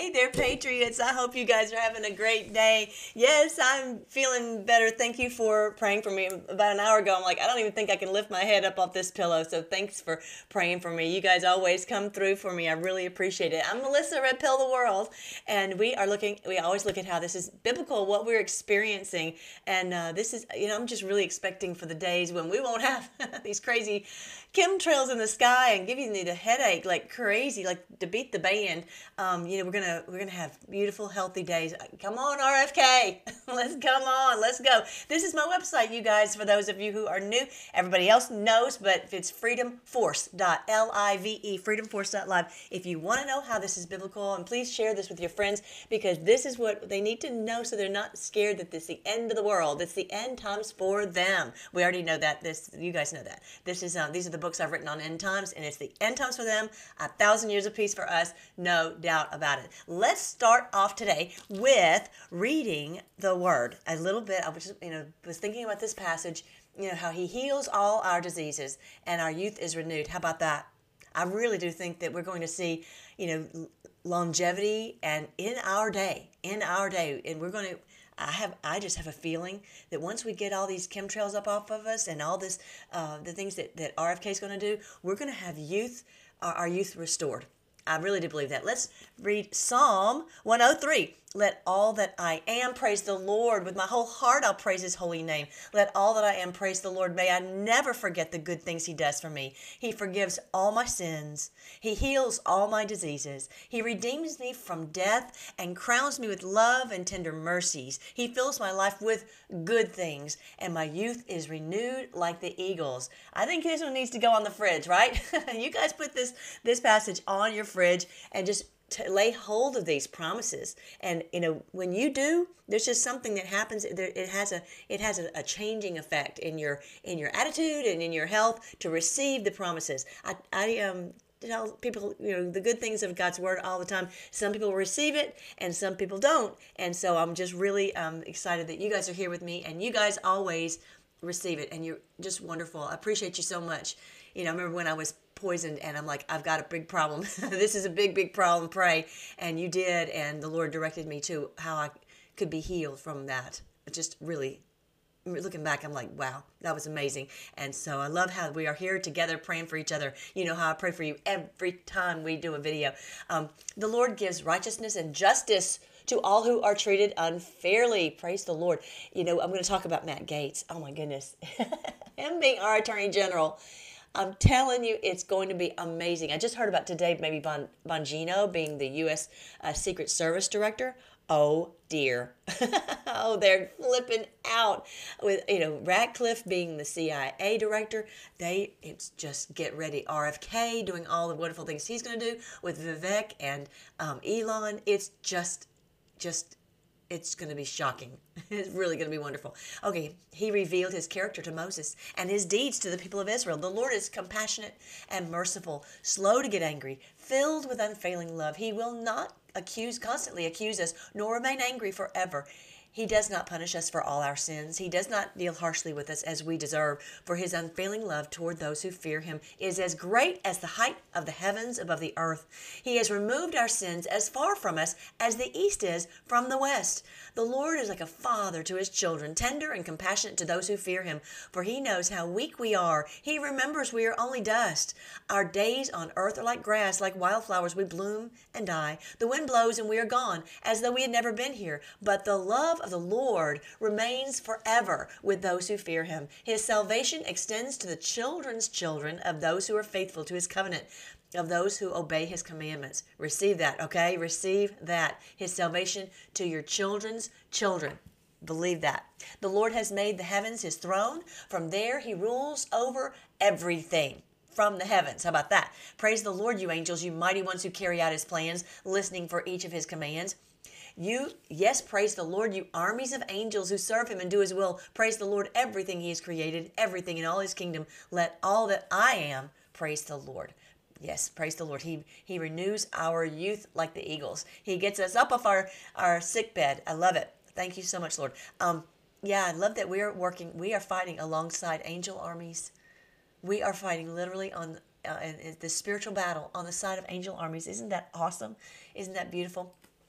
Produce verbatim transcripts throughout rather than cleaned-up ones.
Hey there, Patriots. I hope you guys are having a great day. Yes, I'm feeling better. Thank you for praying for me. About an hour ago, I'm like, I don't even think I can lift my head up off this pillow. So thanks for praying for me. You guys always come through for me. I really appreciate it. I'm Melissa, Red Pill the World, and we are looking, we always look at how this is biblical, what we're experiencing. And uh, this is, you know, I'm just really expecting for the days when we won't have these crazy chemtrails in the sky and give you the headache like crazy, like to beat the band. Um, you know, we're gonna we're gonna have beautiful, healthy days. Come on, R F K, let's come on, let's go. This is my website, you guys. For those of you who are new, everybody else knows, but it's freedom force dot live, freedom force dot live. If you want to know how this is biblical, and please share this with your friends because this is what they need to know, so they're not scared that this is the end of the world. It's the end times for them. We already know that. This, you guys know that. This is um, these are the books I've written on end times, and it's the end times for them, a thousand years of peace for us, no doubt about it. Let's start off today with reading the word a little bit. I was just, you know, was thinking about this passage, you know, how he heals all our diseases and our youth is renewed. How about that? I really do think that we're going to see, you know, longevity and in our day, in our day, and we're going to I have, I just have a feeling that once we get all these chemtrails up off of us and all this, uh, the things that, that R F K is going to do, we're going to have youth, uh, our youth restored. I really do believe that. Let's read Psalm one oh three. Let all that I am praise the Lord. With my whole heart, I'll praise his holy name. Let all that I am praise the Lord. May I never forget the good things he does for me. He forgives all my sins. He heals all my diseases. He redeems me from death and crowns me with love and tender mercies. He fills my life with good things, and my youth is renewed like the eagles. I think this one needs to go on the fridge, right? You guys put this, this passage on your fridge and just to lay hold of these promises. And you know, when you do, there's just something that happens. There, it has a it has a, a changing effect in your in your attitude and in your health to receive the promises. I I um tell people, you know, the good things of God's word all the time. Some people receive it and some people don't. And so I'm just really um excited that you guys are here with me, and you guys always receive it, and you're just wonderful. I appreciate you so much. You know, I remember when I was poisoned and I'm like, I've got a big problem. This is a big, big problem. Pray. And you did. And the Lord directed me to how I could be healed from that. Just really looking back, I'm like, wow, that was amazing. And so I love how we are here together praying for each other. You know how I pray for you every time we do a video. Um, the Lord gives righteousness and justice to all who are treated unfairly. Praise the Lord. You know, I'm going to talk about Matt Gaetz. Oh my goodness. Him being our Attorney General. I'm telling you, it's going to be amazing. I just heard about today, maybe Bon, Bongino being the U S uh, Secret Service Director. Oh dear. Oh, they're flipping out with, you know, Ratcliffe being the C I A director. They, it's just get ready. R F K doing all the wonderful things he's going to do with Vivek and um, Elon. It's just, just, it's going to be shocking. It's really going to be wonderful. Okay, he revealed his character to Moses and his deeds to the people of Israel. The Lord is compassionate and merciful, slow to get angry, filled with unfailing love. He will not accuse, constantly accuse us, nor remain angry forever. He does not punish us for all our sins. He does not deal harshly with us as we deserve, for his unfailing love toward those who fear him is as great as the height of the heavens above the earth. He has removed our sins as far from us as the east is from the west. The Lord is like a father to his children, tender and compassionate to those who fear him, for he knows how weak we are. He remembers we are only dust. Our days on earth are like grass, like wildflowers. We bloom and die. The wind blows and we are gone, as though we had never been here. But the love of the Lord remains forever with those who fear him. His salvation extends to the children's children of those who are faithful to his covenant, of those who obey his commandments. Receive that, okay? Receive that. His salvation to your children's children. Believe that. The Lord has made the heavens his throne. From there he rules over everything. From the heavens. How about that? Praise the Lord, you angels, you mighty ones who carry out his plans, listening for each of his commands. You, yes, praise the Lord, you armies of angels who serve him and do his will. Praise the Lord, everything he has created, everything in all his kingdom. Let all that I am praise the Lord. Yes, praise the Lord. He he renews our youth like the eagles. He gets us up off our, our sick bed. I love it. Thank you so much, Lord. Um, yeah, I love that we are working, we are fighting alongside angel armies. We are fighting literally on uh, in, in the spiritual battle on the side of angel armies. Isn't that awesome? Isn't that beautiful?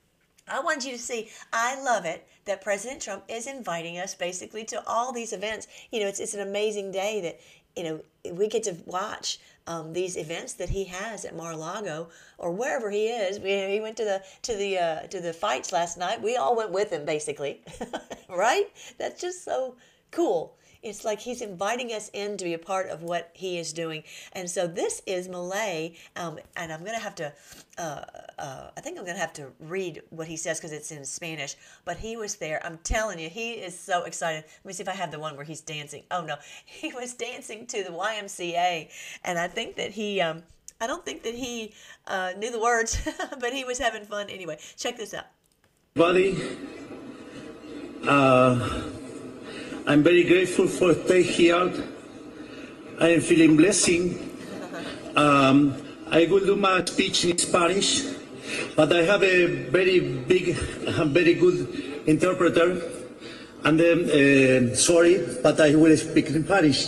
I want you to see, I love it that President Trump is inviting us basically to all these events. You know, it's, it's an amazing day that, you know, we get to watch um, these events that he has at Mar-a-Lago or wherever he is. We, he went to the to the uh, to the fights last night. We all went with him, basically, right? That's just so cool. It's like he's inviting us in to be a part of what he is doing. And so this is Milei, um, and I'm going to have to, uh, uh, I think I'm going to have to read what he says because it's in Spanish. But he was there. I'm telling you, he is so excited. Let me see if I have the one where he's dancing. Oh, no. He was dancing to the Y M C A. And I think that he, um, I don't think that he uh, knew the words, but he was having fun anyway. Check this out. Buddy, uh... I'm very grateful for stay here. I am feeling blessing. Um, I will do my speech in Spanish, but I have a very big, very good interpreter. And then, uh, sorry, but I will speak in Spanish.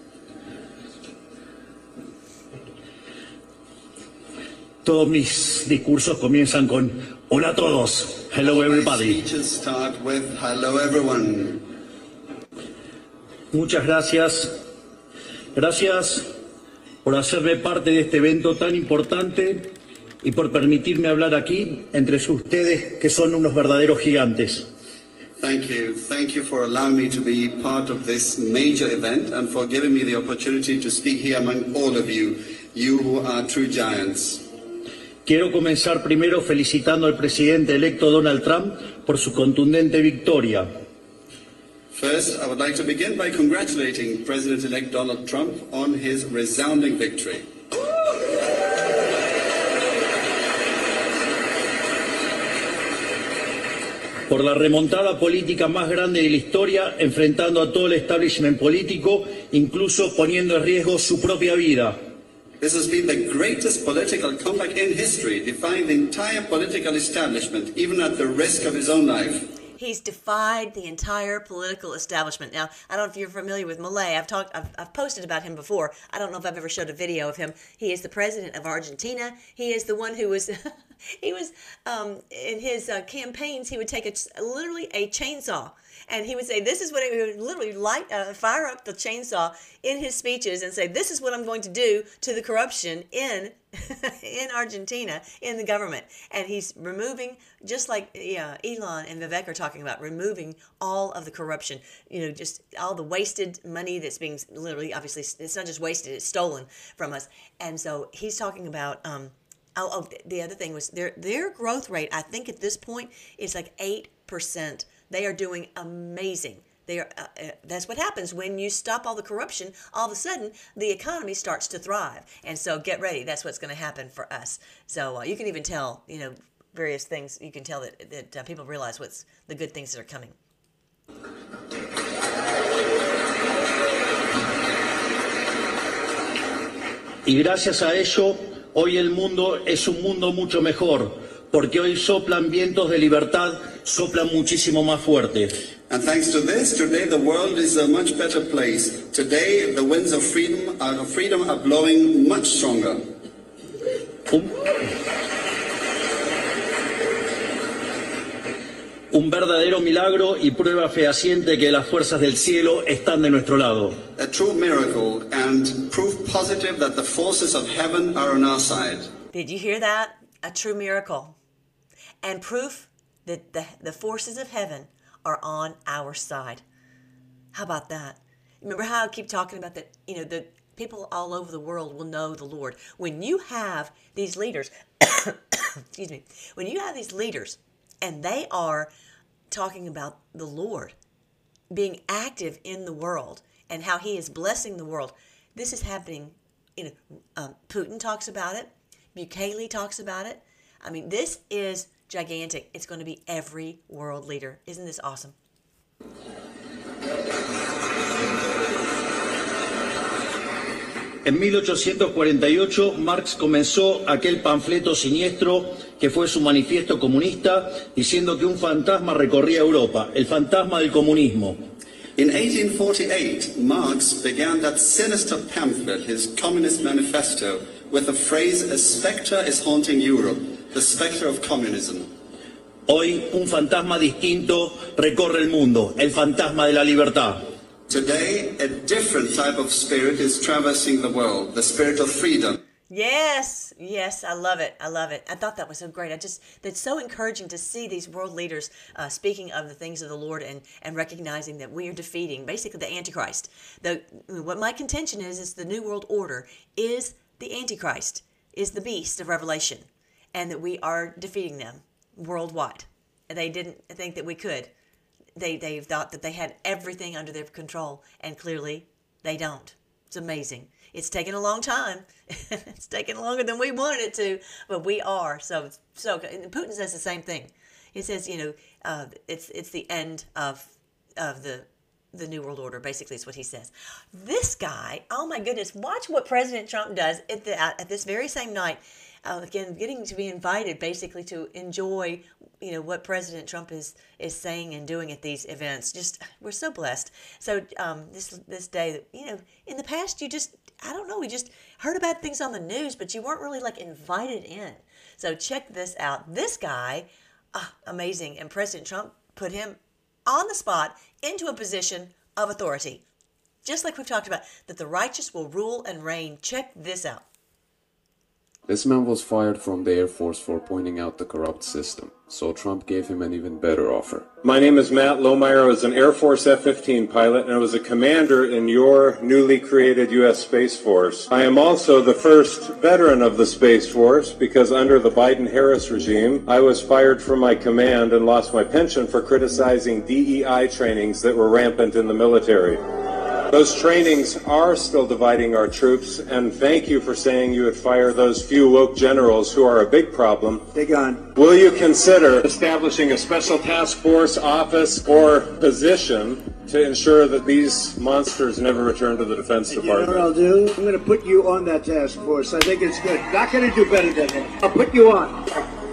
Todos mis discursos comienzan con hola a todos. Hello everybody. My speeches start with hello everyone. Muchas gracias. Gracias por hacerme parte de este evento tan importante y por permitirme hablar aquí entre ustedes que son unos verdaderos gigantes. Thank you. Thank you for allowing me to be part of this major event and for giving me the opportunity to speak here among all of you, you who are true giants. Quiero comenzar primero felicitando al presidente electo Donald Trump por su contundente victoria. First, I would like to begin by congratulating President-elect Donald Trump on his resounding victory. Por la remontada política más grande de la historia, enfrentando a todo el establishment político, incluso poniendo en riesgo su propia vida. This has been the greatest political comeback in history, defying the entire political establishment, even at the risk of his own life. He's defied the entire political establishment. Now, I don't know if you're familiar with Milei. I've talked, I've, I've posted about him before. I don't know if I've ever showed a video of him. He is the president of Argentina. He is the one who was, he was um, in his uh, campaigns. He would take a, literally a chainsaw, and he would say, "This is what it, he would literally light, uh, fire up the chainsaw in his speeches and say, "This is what I'm going to do to the corruption in." in Argentina, in the government. And he's removing, just like yeah, Elon and Vivek are talking about, removing all of the corruption, you know, just all the wasted money that's being literally, obviously, it's not just wasted, it's stolen from us. And so he's talking about, um, oh, oh the other thing was their, their growth rate, I think at this point, is like eight percent. They are doing amazing. They are, uh, uh, that's what happens when you stop all the corruption. All of a sudden, the economy starts to thrive. And so get ready. That's what's going to happen for us. So uh, you can even tell, you know, various things. You can tell that, that uh, people realize what's the good things that are coming. Y gracias a ello, hoy el mundo es un mundo mucho mejor, porque hoy soplan vientos de libertad, soplan muchísimo más fuerte. And thanks to this, today the world is a much better place. Today the winds of freedom are, of freedom are blowing much stronger. Un, un verdadero milagro y prueba fehaciente que las fuerzas del cielo están de nuestro lado. A true miracle and proof positive that the forces of heaven are on our side. Did you hear that? A true miracle. And proof that the, the forces of heaven are on our side. How about that? Remember how I keep talking about that, you know, the people all over the world will know the Lord. When you have these leaders, excuse me, when you have these leaders and they are talking about the Lord being active in the world and how he is blessing the world, this is happening, you know, um, Putin talks about it, Bukele talks about it. I mean, this is gigantic. It's going to be every world leader. Isn't this awesome? En mil ochocientos cuarenta y ocho, Marx comenzó aquel panfleto siniestro que fue su manifiesto comunista, diciendo que un fantasma recorría Europa, el fantasma del comunismo. In eighteen forty-eight, Marx began that sinister pamphlet, his Communist Manifesto, with the phrase, "A spectre is haunting Europe," the spectre of communism. Hoy un fantasma distinto recorre el mundo, el fantasma de la libertad. Today, a different type of spirit is traversing the world, the spirit of freedom. Yes, yes, I love it. I love it. I thought that was so great. I just, that's so encouraging to see these world leaders uh, speaking of the things of the Lord and, and recognizing that we are defeating basically the Antichrist. The, what my contention is, is the New World Order is the Antichrist, is the beast of Revelation, and that we are defeating them worldwide. They didn't think that we could. They, they thought that they had everything under their control, and clearly they don't. It's amazing. It's taken a long time. It's taken longer than we wanted it to, but we are. So, so Putin says the same thing. He says, you know, uh, it's it's the end of of the the New World Order. Basically, is what he says. This guy, oh my goodness, watch what President Trump does at the at this very same night. Uh, again, getting to be invited basically to enjoy, you know, what President Trump is is saying and doing at these events. Just, we're so blessed. So um, this this day, you know, in the past, you just, I don't know, we just heard about things on the news, but you weren't really like invited in. So check this out. This guy, ah, amazing. And President Trump put him on the spot into a position of authority. Just like we've talked about, that the righteous will rule and reign. Check this out. This man was fired from the Air Force for pointing out the corrupt system, so Trump gave him an even better offer. My name is Matt Lohmeyer. I was an Air Force F fifteen pilot, and I was a commander in your newly created U S Space Force. I am also the first veteran of the Space Force because under the Biden-Harris regime, I was fired from my command and lost my pension for criticizing D E I trainings that were rampant in the military. Those trainings are still dividing our troops, and thank you for saying you would fire those few woke generals who are a big problem. Take on. Will you consider establishing a special task force, office, or position to ensure that these monsters never return to the Defense You Department? know what I'll do? I'm going to put you on that task force. I think it's good. Not going to do better than that. I'll put you on.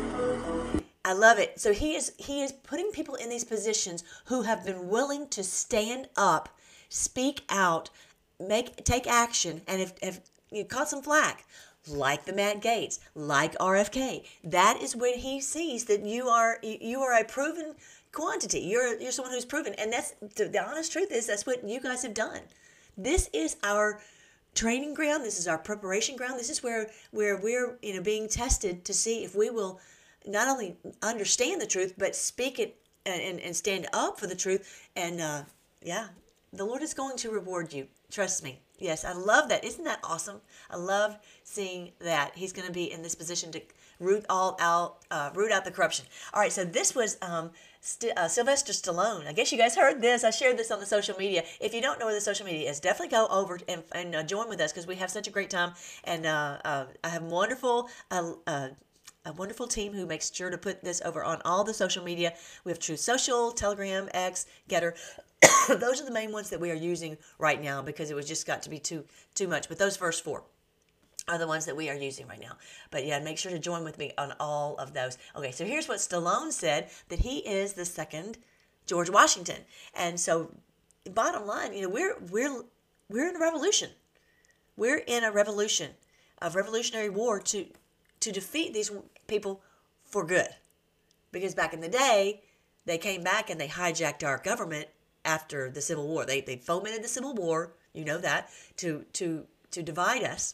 I love it. So he is he is putting people in these positions who have been willing to stand up, speak out, make take action, and if, if you caught some flack, like the Matt Gaetz, like R F K, that is when he sees that you are you are a proven quantity. You're you're someone who's proven, and that's the honest truth is that's what you guys have done. This is our training ground. This is our preparation ground. This is where where we're you know being tested to see if we will not only understand the truth but speak it and and, and stand up for the truth. And uh, yeah. The Lord is going to reward you. Trust me. Yes, I love that. Isn't that awesome? I love seeing that He's going to be in this position to root all out, uh, root out the corruption. All right, so this was um, St- uh, Sylvester Stallone. I guess you guys heard this. I shared this on the social media. If you don't know where the social media is, definitely go over and, and uh, join with us because we have such a great time. And uh, uh, I have wonderful. Uh, uh, A wonderful team who makes sure to put this over on all the social media. We have Truth Social, Telegram, X, Getter. Those are the main ones that we are using right now because it was just got to be too too much. But those first four are the ones that we are using right now. But yeah, make sure to join with me on all of those. Okay, so here's what Stallone said, that he is the second George Washington. And so bottom line, you know, we're we're we're in a revolution. We're in a revolution, a revolutionary war to to defeat these people for good. Because back in the day, they came back and they hijacked our government after the Civil War. They they fomented the Civil War, you know that, to to to divide us.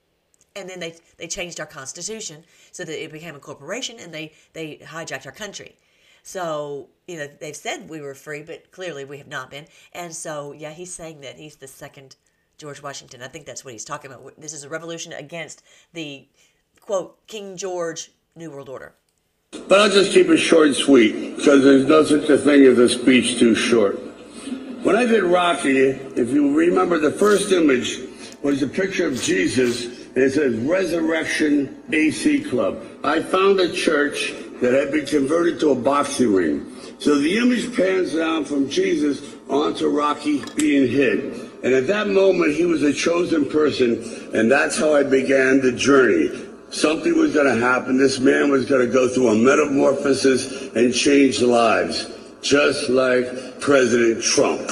And then they they changed our Constitution so that it became a corporation, and they, they hijacked our country. So, you know, they've said we were free, but clearly we have not been. And so, yeah, he's saying that he's the second George Washington. I think that's what he's talking about. This is a revolution against the, quote, King George New World Order. But I'll just keep it short and sweet, because there's no such a thing as a speech too short. When I did Rocky, if you remember, the first image was a picture of Jesus, and it says Resurrection A C Club. I found a church that had been converted to a boxing ring. So the image pans down from Jesus onto Rocky being hid. And at that moment, he was a chosen person, and that's how I began the journey. Something was going to happen. This man was going to go through a metamorphosis and change lives, just like President Trump.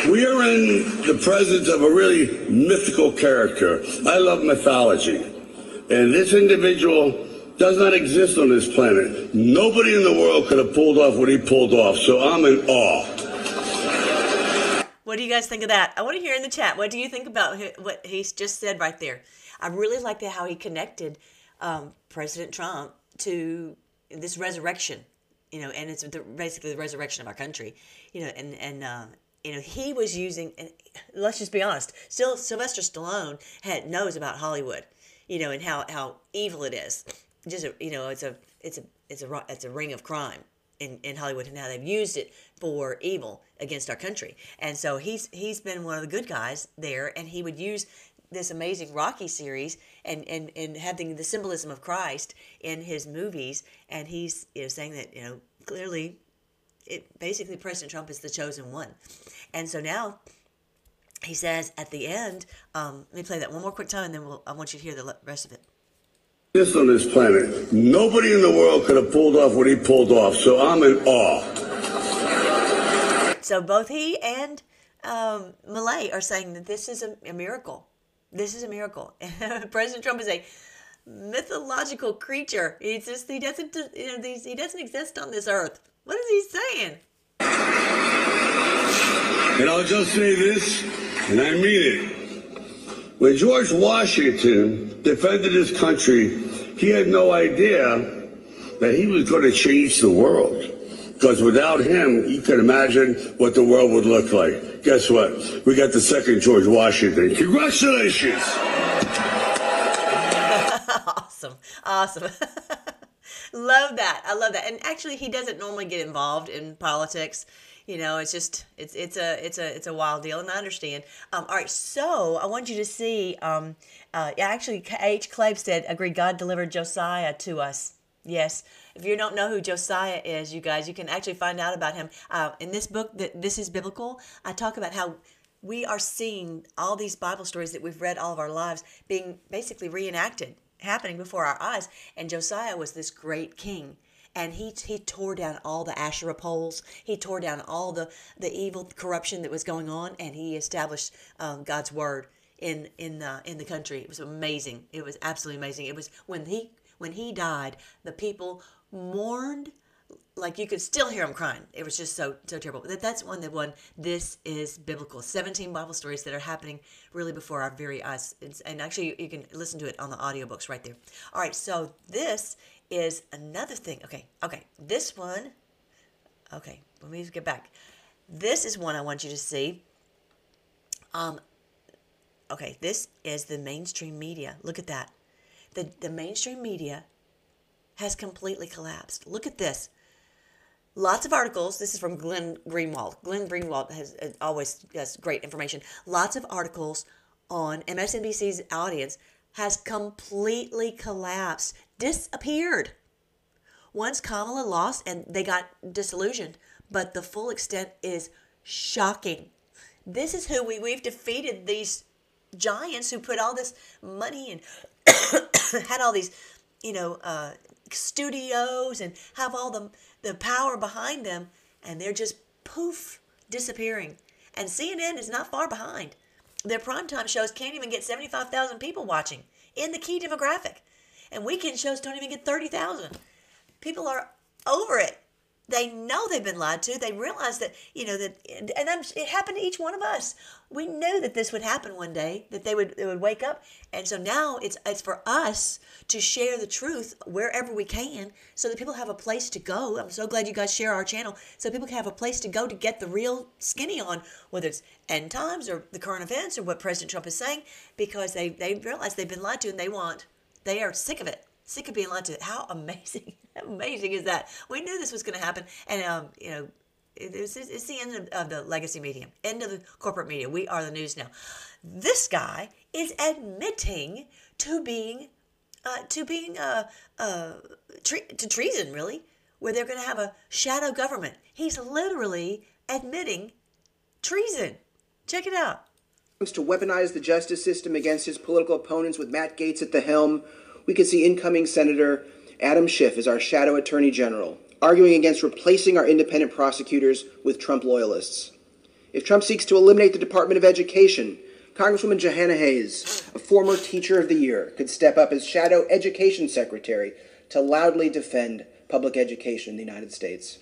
We are in the presence of a really mythical character. I love mythology. And this individual does not exist on this planet. Nobody in the world could have pulled off what he pulled off, so I'm in awe. What do you guys think of that? I want to hear in the chat. What do you think about what he's just said right there? I really like how he connected um, President Trump to this resurrection, you know, and it's the, basically the resurrection of our country, you know, and, and uh, you know, he was using, and let's just be honest, still Sylvester Stallone had knows about Hollywood, you know, and how, how evil it is. Just, a, you know, it's a, it's a, it's a, it's a ring of crime in, in Hollywood, and how they've used it for evil against our country. And so he's, he's been one of the good guys there, and he would use this amazing Rocky series and, and, and having the symbolism of Christ in his movies. And he's, you know, saying that, you know, clearly it basically President Trump is the chosen one. And so now he says at the end, um, let me play that one more quick time, and then we'll, I want you to hear the rest of it. This on this planet, nobody in the world could have pulled off what he pulled off, so I'm in awe. So both he and um, Milei are saying that this is a, a miracle. This is a miracle. President Trump is a mythological creature. He just he doesn't you know he doesn't exist on this earth. What is he saying? And I'll just say this, and I mean it. When George Washington defended his country, he had no idea that he was going to change the world. Because without him, you can imagine what the world would look like. Guess what? We got the second George Washington. Congratulations! Awesome. Awesome. Love that. I love that. And actually, he doesn't normally get involved in politics. You know, it's just it's it's a it's a it's a wild deal, and I understand. Um, all right, so I want you to see. Um, uh, actually, H. Clave said, "Agreed. God delivered Josiah to us." Yes. If you don't know who Josiah is, you guys, you can actually find out about him uh, in this book. That This is Biblical. I talk about how we are seeing all these Bible stories that we've read all of our lives being basically reenacted, happening before our eyes. And Josiah was this great king. And he he tore down all the Asherah poles. He tore down all the, the evil corruption that was going on, and he established um, God's word in in the in the country. It was amazing. It was absolutely amazing. It was when he when he died, the people mourned like you could still hear them crying. It was just so so terrible. That that's one that one. This is biblical. seventeen Bible stories that are happening really before our very eyes. It's, and actually, you, you can listen to it on the audiobooks right there. All right, so this is another thing. Okay, okay, this one. Okay, let me get back. This is one I want you to see. Um. Okay, this is the mainstream media. Look at that. The the mainstream media has completely collapsed. Look at this. Lots of articles. This is from Glenn Greenwald. Glenn Greenwald has uh, always has great information. Lots of articles on M S N B C's audience has completely collapsed, disappeared. Once Kamala lost and they got disillusioned, but the full extent is shocking. This is who we, we've defeated, these giants who put all this money and had all these, you know, uh, studios and have all the, the power behind them, and they're just poof, disappearing. And C N N is not far behind. Their primetime shows can't even get seventy-five thousand people watching in the key demographic. And weekend shows don't even get thirty thousand. People are over it. They know they've been lied to. They realize that, you know, that, and I'm, it happened to each one of us. We knew that this would happen one day, that they would they would wake up. And so now it's it's for us to share the truth wherever we can so that people have a place to go. I'm so glad you guys share our channel so people can have a place to go to get the real skinny on, whether it's end times or the current events or what President Trump is saying, because they, they realize they've been lied to and they want, they are sick of it. Sick of being lied to. How amazing, how amazing is that? We knew this was going to happen. And, um, you know, it, it's, it's the end of, of the legacy media, end of the corporate media. We are the news now. This guy is admitting to being, uh, to being, uh, uh, tre- to treason, really, where they're going to have a shadow government. He's literally admitting treason. Check it out. To weaponize the justice system against his political opponents with Matt Gaetz at the helm, we could see incoming Senator Adam Schiff as our shadow attorney general, arguing against replacing our independent prosecutors with Trump loyalists. If Trump seeks to eliminate the Department of Education, Congresswoman Johanna Hayes, a former Teacher of the Year, could step up as Shadow Education Secretary to loudly defend public education in the United States.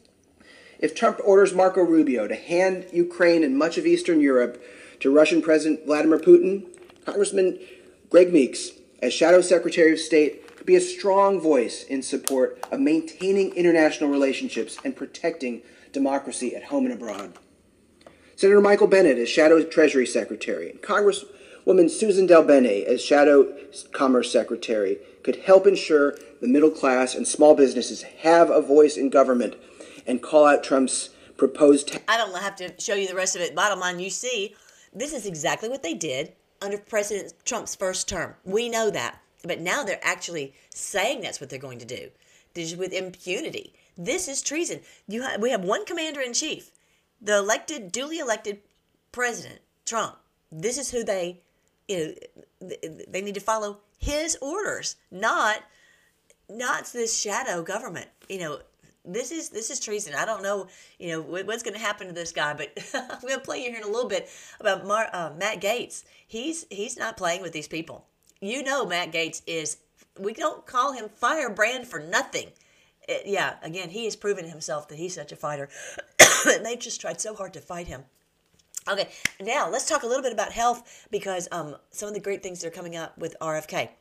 If Trump orders Marco Rubio to hand Ukraine and much of Eastern Europe to Russian President Vladimir Putin, Congressman Greg Meeks, as Shadow Secretary of State, could be a strong voice in support of maintaining international relationships and protecting democracy at home and abroad. Senator Michael Bennet as Shadow Treasury Secretary, and Congresswoman Susan DelBene as Shadow Commerce Secretary could help ensure the middle class and small businesses have a voice in government and call out Trump's proposed tax. I don't have to show you the rest of it. Bottom line, you see, this is exactly what they did under President Trump's first term. We know that. But now they're actually saying that's what they're going to do. This is with impunity. This is treason. You ha- we have one commander-in-chief, the elected, duly elected President Trump. This is who they, you know, they need to follow his orders, not, not this shadow government. You know, this is this is treason. I don't know, you know, what's going to happen to this guy, but I'm going to play you here in a little bit about Mar- uh, Matt Gaetz. He's he's not playing with these people. You know, Matt Gaetz is. We don't call him firebrand for nothing. It, yeah, again, he has proven himself that he's such a fighter. And they've just tried so hard to fight him. Okay, now let's talk a little bit about health, because um, some of the great things that are coming up with R F K.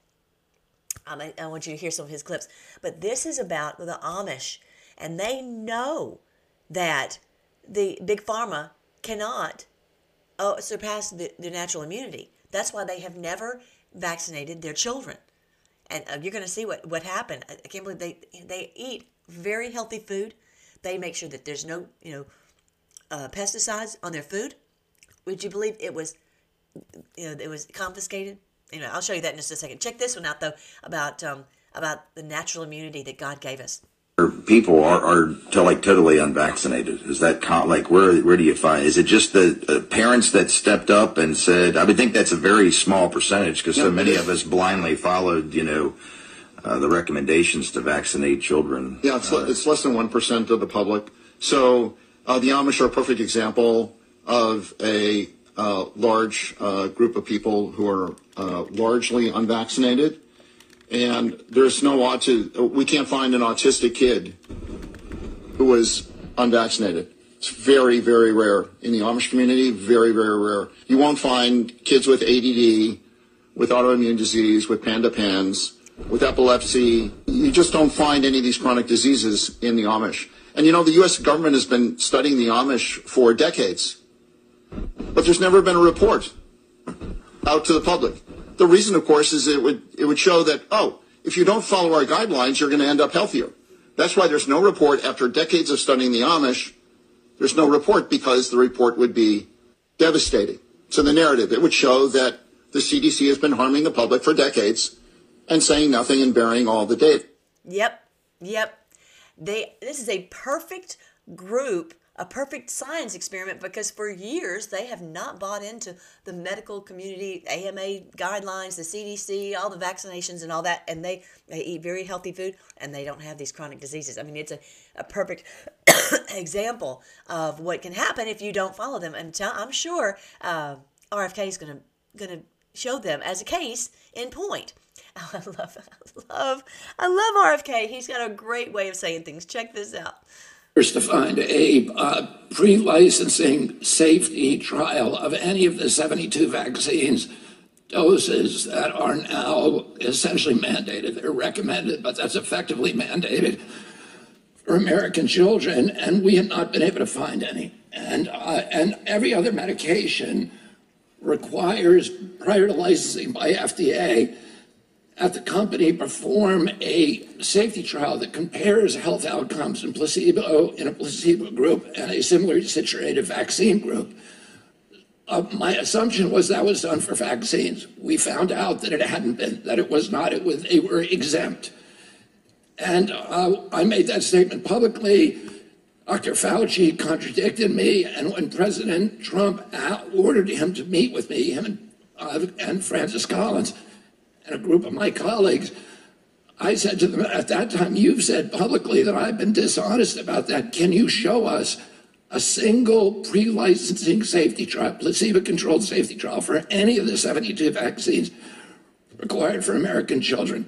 Um, I, I want you to hear some of his clips. But this is about the Amish, and they know that the Big Pharma cannot uh, surpass the, the natural immunity. That's why they have never vaccinated their children. And uh, you're going to see what, what happened. I, I can't believe they they eat very healthy food. They make sure that there's no, you know, uh, pesticides on their food. Would you believe it was, you know, it was confiscated? You know, I'll show you that in just a second. Check this one out, though, about um, about the natural immunity that God gave us. People are, are to like totally unvaccinated. Is that con- like where where do you find? Is it just the uh, parents that stepped up and said? I would think that's a very small percentage, because so many of us blindly followed, you know, uh, the recommendations to vaccinate children. Yeah, it's, uh, it's less than one percent of the public. So uh, the Amish are a perfect example of a uh, large uh, group of people who are uh, largely unvaccinated. And there's no autism. We can't find an autistic kid who was unvaccinated. It's very, very rare in the Amish community. Very, very rare. You won't find kids with A D D, with autoimmune disease, with panda pans, with epilepsy. You just don't find any of these chronic diseases in the Amish. And you know, the U S government has been studying the Amish for decades, but there's never been a report out to the public. The reason, of course, is it would it would show that, oh, if you don't follow our guidelines, you're going to end up healthier. That's why there's no report after decades of studying the Amish. There's no report, because the report would be devastating to the narrative. It would show that the C D C has been harming the public for decades and saying nothing and burying all the data. Yep, yep. They. This is a perfect group, a perfect science experiment, because for years they have not bought into the medical community, A M A guidelines, the C D C, all the vaccinations and all that, and they, they eat very healthy food, and they don't have these chronic diseases. I mean, it's a, a perfect example of what can happen if you don't follow them. And I'm sure uh, R F K is going to going to show them as a case in point. Oh, I love, I love, I love R F K. He's got a great way of saying things. Check this out. To find a uh, pre-licensing safety trial of any of the seventy-two vaccines doses that are now essentially mandated. They're recommended, but that's effectively mandated for American children, and we have not been able to find any. And uh, and every other medication requires, prior to licensing by F D A, that the company perform a safety trial that compares health outcomes in placebo in a placebo group and a similarly situated vaccine group. Uh, my assumption was that was done for vaccines. We found out that it hadn't been, that it was not. It was, they were exempt. And uh, I made that statement publicly. Doctor Fauci contradicted me, and when President Trump ordered him to meet with me, him and, uh, and Francis Collins, and a group of my colleagues, I said to them at that time, you've said publicly that I've been dishonest about that. Can you show us a single pre-licensing safety trial, placebo-controlled safety trial for any of the seventy-two vaccines required for American children.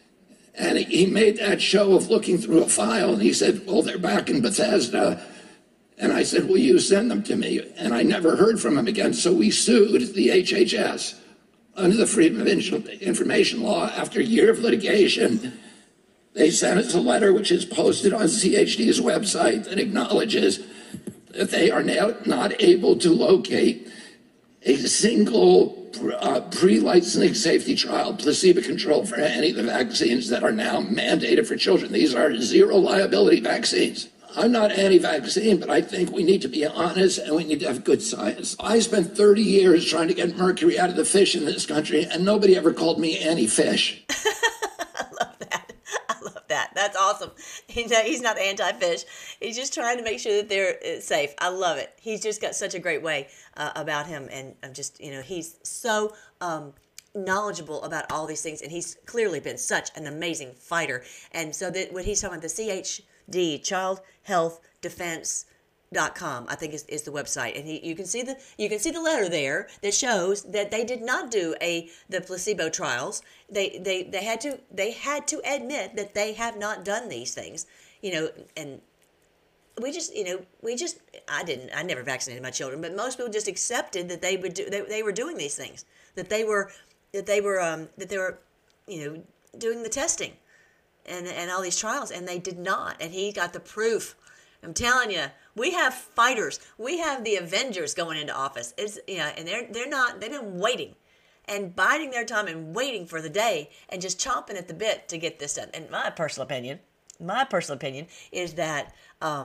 And he made that show of looking through a file, and he said, well, they're back in Bethesda. And I said, will you send them to me? And I never heard from him again, so we sued the H H S under the Freedom of Information Law. After a year of litigation, they sent us a letter which is posted on C H D's website that acknowledges that they are now not able to locate a single uh, pre-licensing safety trial, placebo-controlled for any of the vaccines that are now mandated for children. These are zero liability vaccines. I'm not anti-vaccine, but I think we need to be honest and we need to have good science. I spent thirty years trying to get mercury out of the fish in this country, and nobody ever called me anti-fish. I love that. I love that. That's awesome. He, he's not anti-fish. He's just trying to make sure that they're safe. I love it. He's just got such a great way uh, about him, and I'm just, you know, he's so um, knowledgeable about all these things, and he's clearly been such an amazing fighter. And so that what he's talking about, the C H D, Child Health Defense dot com, I think is, is the website, and he, you can see the you can see the letter there that shows that they did not do a the placebo trials. They they they had to they had to admit that they have not done these things, you know, and we just you know we just I didn't I never vaccinated my children, but most people just accepted that they would do they, they were doing these things, that they were that they were um that they were you know doing the testing and and all these trials, and they did not, and he got the proof. I'm telling you, we have fighters. We have the Avengers going into office. It's yeah, and they're they're not. They've been waiting, and biding their time and waiting for the day, and just chomping at the bit to get this done. And my personal opinion, my personal opinion is that um,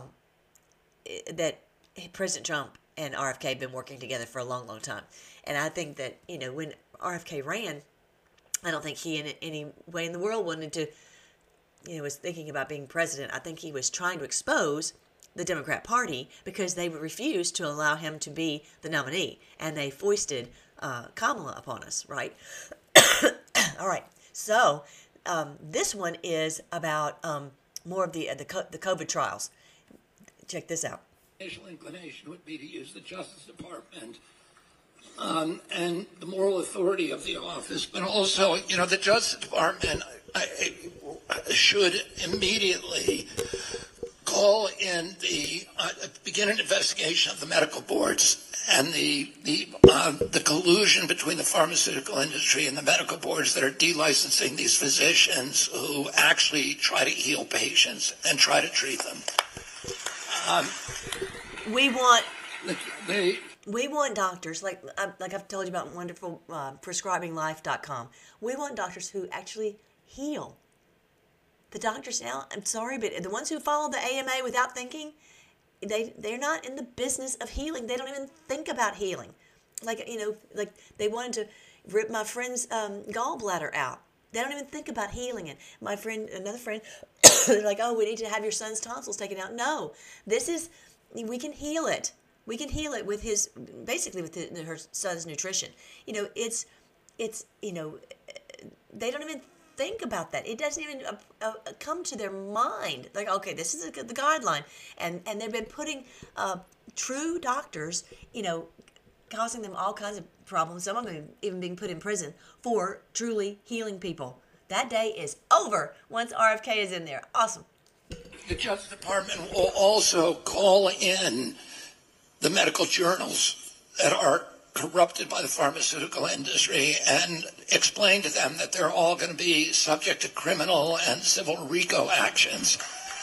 that President Trump and R F K have been working together for a long, long time, and I think that you know when R F K ran, I don't think he in any way in the world wanted to, you know, was thinking about being president. I think he was trying to expose the Democrat Party because they refused to allow him to be the nominee, and they foisted uh, Kamala upon us, right? All right. So um, this one is about um, more of the uh, the the COVID trials. Check this out. Initial inclination would be to use the Justice Department um, and the moral authority of the office, but also, you know, the Justice Department I, I, should immediately call in the uh, begin an investigation of the medical boards and the the uh, the collusion between the pharmaceutical industry and the medical boards that are delicensing these physicians who actually try to heal patients and try to treat them. Um, we want they. We want doctors, like like I've told you about wonderful uh, prescribing life dot com. We want doctors who actually heal. The doctors now, I'm sorry, but the ones who follow the A M A without thinking, they, they're not in the business of healing. They don't even think about healing. Like, you know, like they wanted to rip my friend's um, gallbladder out. They don't even think about healing it. My friend, another friend, they're like, oh, we need to have your son's tonsils taken out. No, this is, we can heal it. We can heal it with his, basically with his, her son's nutrition. You know, it's, it's, you know, they don't even think about that. It doesn't even uh, uh, come to their mind. Like, okay, this is a, the guideline. And and they've been putting uh, true doctors, you know, causing them all kinds of problems. Some of them even being put in prison for truly healing people. That day is over once R F K is in there. Awesome. The Justice Department will also call in the medical journals that are corrupted by the pharmaceutical industry and explain to them that they're all going to be subject to criminal and civil RICO actions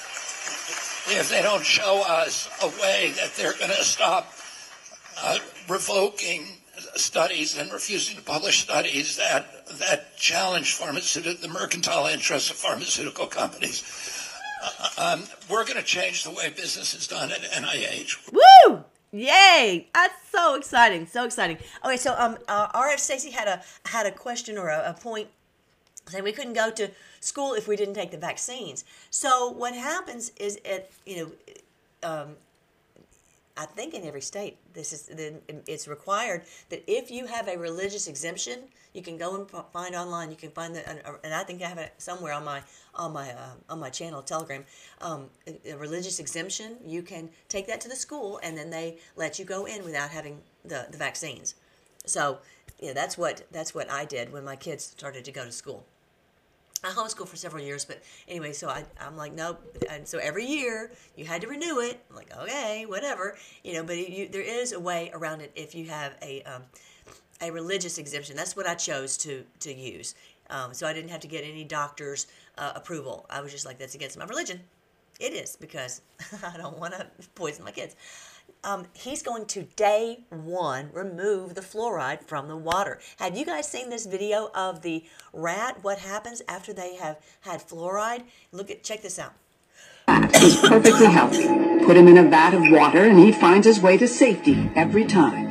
if they don't show us a way that they're going to stop uh, revoking studies and refusing to publish studies that that challenge pharmaceutical, the mercantile interests of pharmaceutical companies. Uh, um, we're going to change the way business is done at N I H. Woo! Yay! That's so exciting, so exciting. Okay, so um, uh, R F Stacey had a had a question or a, a point saying we couldn't go to school if we didn't take the vaccines. So what happens is, it you know, um, I think in every state, this is it's required that if you have a religious exemption, you can go and find online. You can find the, and I think I have it somewhere on my on my uh, on my channel Telegram. Um, a religious exemption, you can take that to the school, and then they let you go in without having the, the vaccines. So, yeah, that's what that's what I did when my kids started to go to school. I homeschooled for several years, but anyway, so I, I'm like, nope. And so every year you had to renew it. I'm like, okay, whatever, you know. But you, there is a way around it if you have a um, a religious exemption. That's what I chose to to use. Um, so I didn't have to get any doctor's uh, approval. I was just like, that's against my religion. It is, because I don't want to poison my kids. Um, he's going to day one remove the fluoride from the water. Have you guys seen this video of the rat? What happens after they have had fluoride? Look at, check this out. He's perfectly healthy. Put him in a vat of water and he finds his way to safety every time.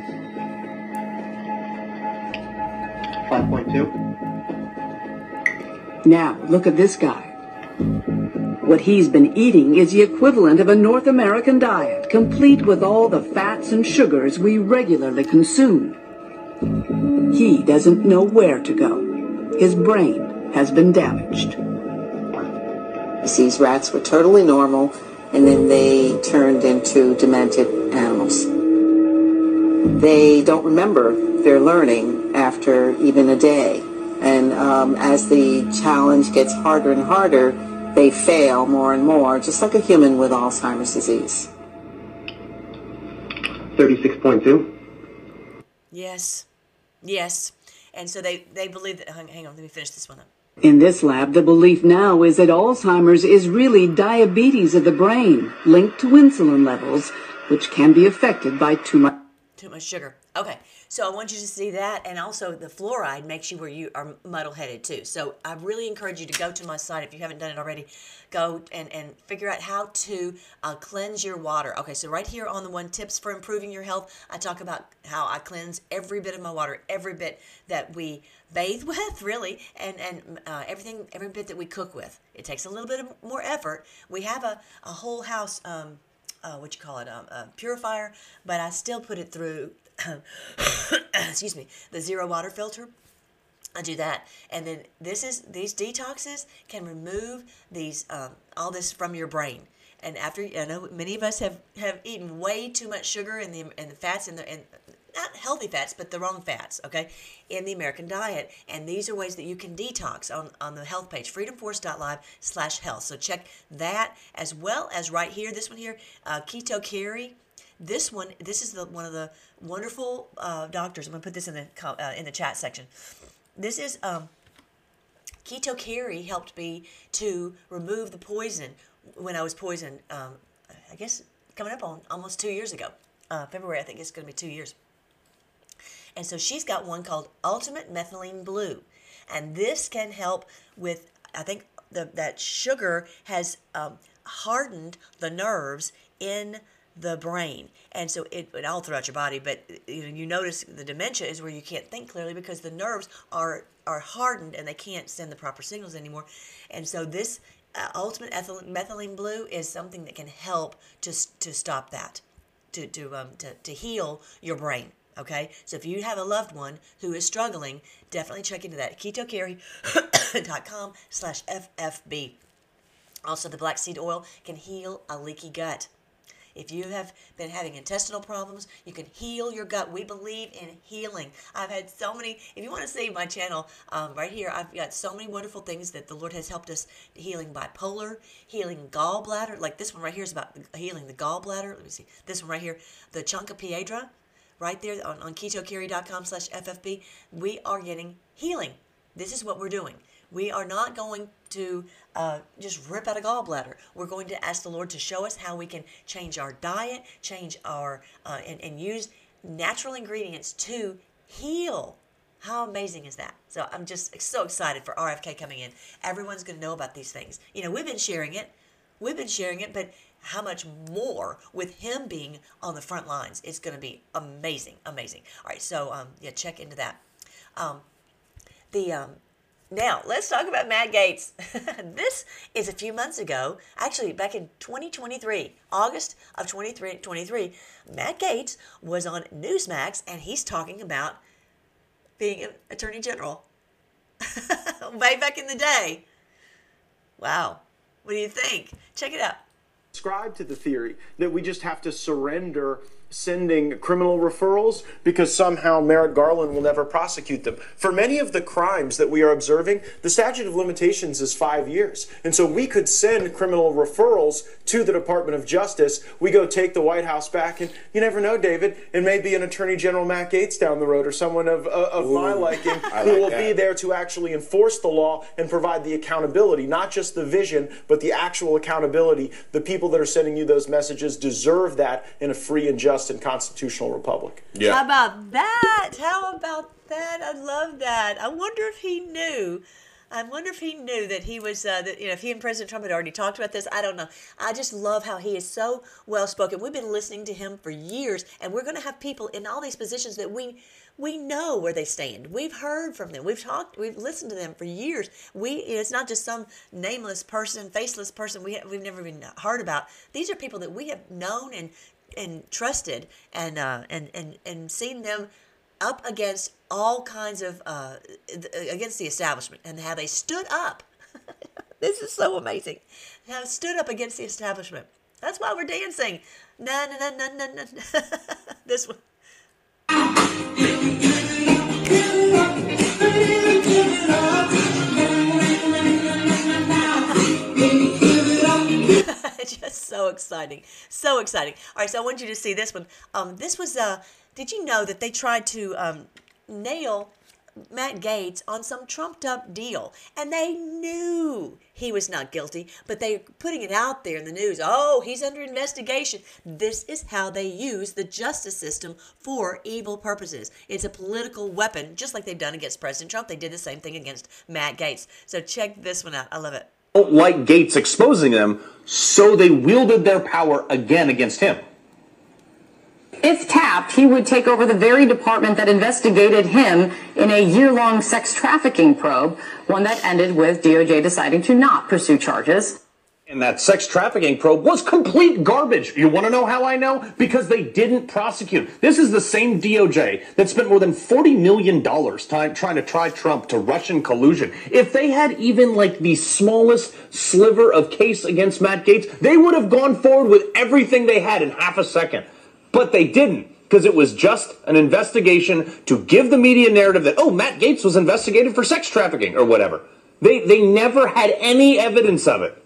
five point two. Now, look at this guy. What he's been eating is the equivalent of a North American diet, complete with all the fats and sugars we regularly consume. He doesn't know where to go. His brain has been damaged. These rats were totally normal, and then they turned into demented animals. They don't remember their learning after even a day. And um, as the challenge gets harder and harder, they fail more and more, just like a human with Alzheimer's disease. thirty-six point two. Yes. Yes. And so they, they believe that, hang, hang on, let me finish this one up. In this lab, the belief now is that Alzheimer's is really diabetes of the brain, linked to insulin levels, which can be affected by too much. Too much sugar. Okay, so I want you to see that, and also the fluoride makes you where you are muddle-headed too. So I really encourage you to go to my site if you haven't done it already. Go and, and figure out how to uh, cleanse your water. Okay, so right here on the one tips for improving your health, I talk about how I cleanse every bit of my water, every bit that we bathe with, really, and and uh, everything, every bit that we cook with. It takes a little bit of more effort. We have a, a whole house, um, uh, what you call it, um, a purifier, but I still put it through. excuse me, the zero water filter. I do that, and then this is these detoxes can remove these um, all this from your brain. And after, I know many of us have, have eaten way too much sugar and the and the fats and the and not healthy fats, but the wrong fats, okay, in the American diet. And these are ways that you can detox on, on the health page, freedomforce.live slash health. So check that, as well as right here, this one here, uh, Keto Carry. This one, this is the one of the wonderful uh, doctors. I'm going to put this in the uh, in the chat section. This is um, Keto Carry helped me to remove the poison when I was poisoned. Um, I guess coming up on almost two years ago, uh, February. I think it's going to be two years. And so she's got one called Ultimate Methylene Blue, and this can help with. I think the, that sugar has um, hardened the nerves in the brain, and so it, it all throughout your body, but you know, you notice the dementia is where you can't think clearly because the nerves are are hardened and they can't send the proper signals anymore. And so this uh, Ultimate Ethylene, Methylene Blue is something that can help to to stop that, to to um to, to heal your brain. Okay, so if you have a loved one who is struggling, definitely check into that. ketocarry dot com slash F F B. Also, the black seed oil can heal a leaky gut. If you have been having intestinal problems, you can heal your gut. We believe in healing. I've had so many, if you want to see my channel um, right here, I've got so many wonderful things that the Lord has helped us, healing bipolar, healing gallbladder. Like this one right here is about healing the gallbladder. Let me see. This one right here, the chunca piedra, right there on, on ketocarry dot com slash F F B. We are getting healing. This is what we're doing. We are not going to uh, just rip out a gallbladder. We're going to ask the Lord to show us how we can change our diet, change our, uh, and, and use natural ingredients to heal. How amazing is that? So I'm just so excited for R F K coming in. Everyone's going to know about these things. You know, we've been sharing it. We've been sharing it, but how much more with him being on the front lines. It's going to be amazing, amazing. All right, so um, yeah, check into that. Um, the... Um, Now, let's talk about Matt Gaetz. This is a few months ago, actually back in twenty twenty-three, August of twenty twenty-three, Matt Gaetz was on Newsmax, and he's talking about being an attorney general way back in the day. Wow. What do you think? Check it out. Subscribe to the theory that we just have to surrender sending criminal referrals because somehow Merrick Garland will never prosecute them. For many of the crimes that we are observing, the statute of limitations is five years. And so we could send criminal referrals to the Department of Justice. We go take the White House back, and you never know, David, it may be an Attorney General Matt Gaetz down the road or someone of, uh, of my liking who like will that. be there to actually enforce the law and provide the accountability, not just the vision, but the actual accountability. The people that are sending you those messages deserve that in a free and just and constitutional republic. Yeah. How about that? How about that? I love that. I wonder if he knew. I wonder if he knew that he was, uh, that, you know, if he and President Trump had already talked about this. I don't know. I just love how he is so well spoken. We've been listening to him for years, and we're going to have people in all these positions that we we know where they stand. We've heard from them. We've talked. We've listened to them for years. We it's not just some nameless person, faceless person we we've never even heard about. These are people that we have known and and trusted and uh, and and and seen them up against all kinds of uh, against the establishment, and how they stood up. This is so amazing. How stood up against the establishment. That's why we're dancing. Na na na na na na. This one. Just so exciting. So exciting. All right, so I want you to see this one. Um, this was, uh, did you know that they tried to um, nail Matt Gaetz on some trumped-up deal, and they knew he was not guilty, but they're putting it out there in the news. Oh, he's under investigation. This is how they use the justice system for evil purposes. It's a political weapon, just like they've done against President Trump. They did the same thing against Matt Gaetz. So check this one out. I love it. Don't like Gaetz exposing them, so they wielded their power again against him. If tapped, he would take over the very department that investigated him in a year-long sex trafficking probe, one that ended with D O J deciding to not pursue charges. And that sex trafficking probe was complete garbage. You want to know how I know? Because they didn't prosecute. This is the same D O J that spent more than forty million dollars time trying to try Trump to Russian collusion. If they had even like the smallest sliver of case against Matt Gaetz, they would have gone forward with everything they had in half a second. But they didn't, because it was just an investigation to give the media narrative that, oh, Matt Gaetz was investigated for sex trafficking or whatever. They, they never had any evidence of it.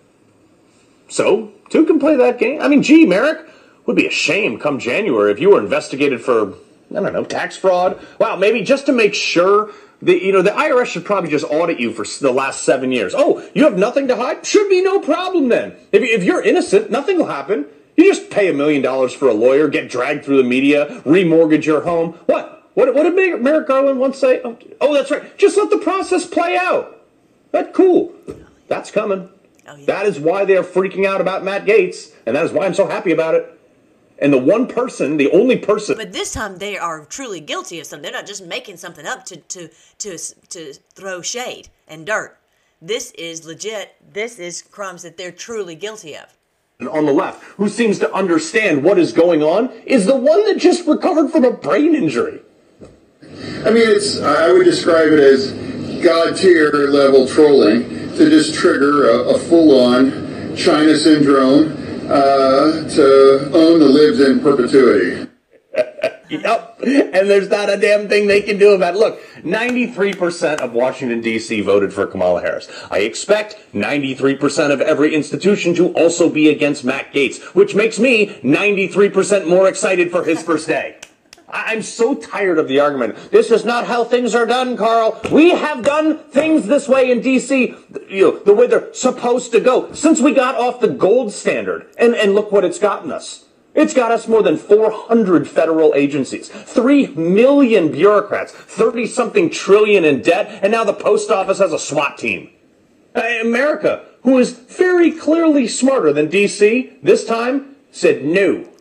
So, two can play that game. I mean, gee, Merrick, would be a shame come January if you were investigated for, I don't know, tax fraud. Wow, maybe just to make sure, the, you know, the I R S should probably just audit you for the last seven years. Oh, you have nothing to hide? Should be no problem then. If, if you're innocent, nothing will happen. You just pay a million dollars for a lawyer, get dragged through the media, remortgage your home. What? What, what did Merrick Garland once say? Oh, oh, that's right. Just let the process play out. That's cool. That's coming. Oh, yeah. That is why they're freaking out about Matt Gaetz, and that is why I'm so happy about it. And the one person, the only person... But this time they are truly guilty of something. They're not just making something up to, to, to, to throw shade and dirt. This is legit. This is crimes that they're truly guilty of. On the left, who seems to understand what is going on, is the one that just recovered from a brain injury. I mean, it's I would describe it as God-tier level trolling to just trigger a, a full-on China syndrome uh, to own the libs in perpetuity. Yep, and there's not a damn thing they can do about it. Look, ninety-three percent of Washington, D C voted for Kamala Harris. I expect ninety-three percent of every institution to also be against Matt Gaetz, which makes me ninety-three percent more excited for his first day. I'm so tired of the argument. This is not how things are done, Carl. We have done things this way in D C, you know, the way they're supposed to go, since we got off the gold standard. And, and look what it's gotten us. It's got us more than four hundred federal agencies, three million bureaucrats, thirty-something trillion in debt, and now the post office has a SWAT team. Uh, America, who is very clearly smarter than D C, this time said no.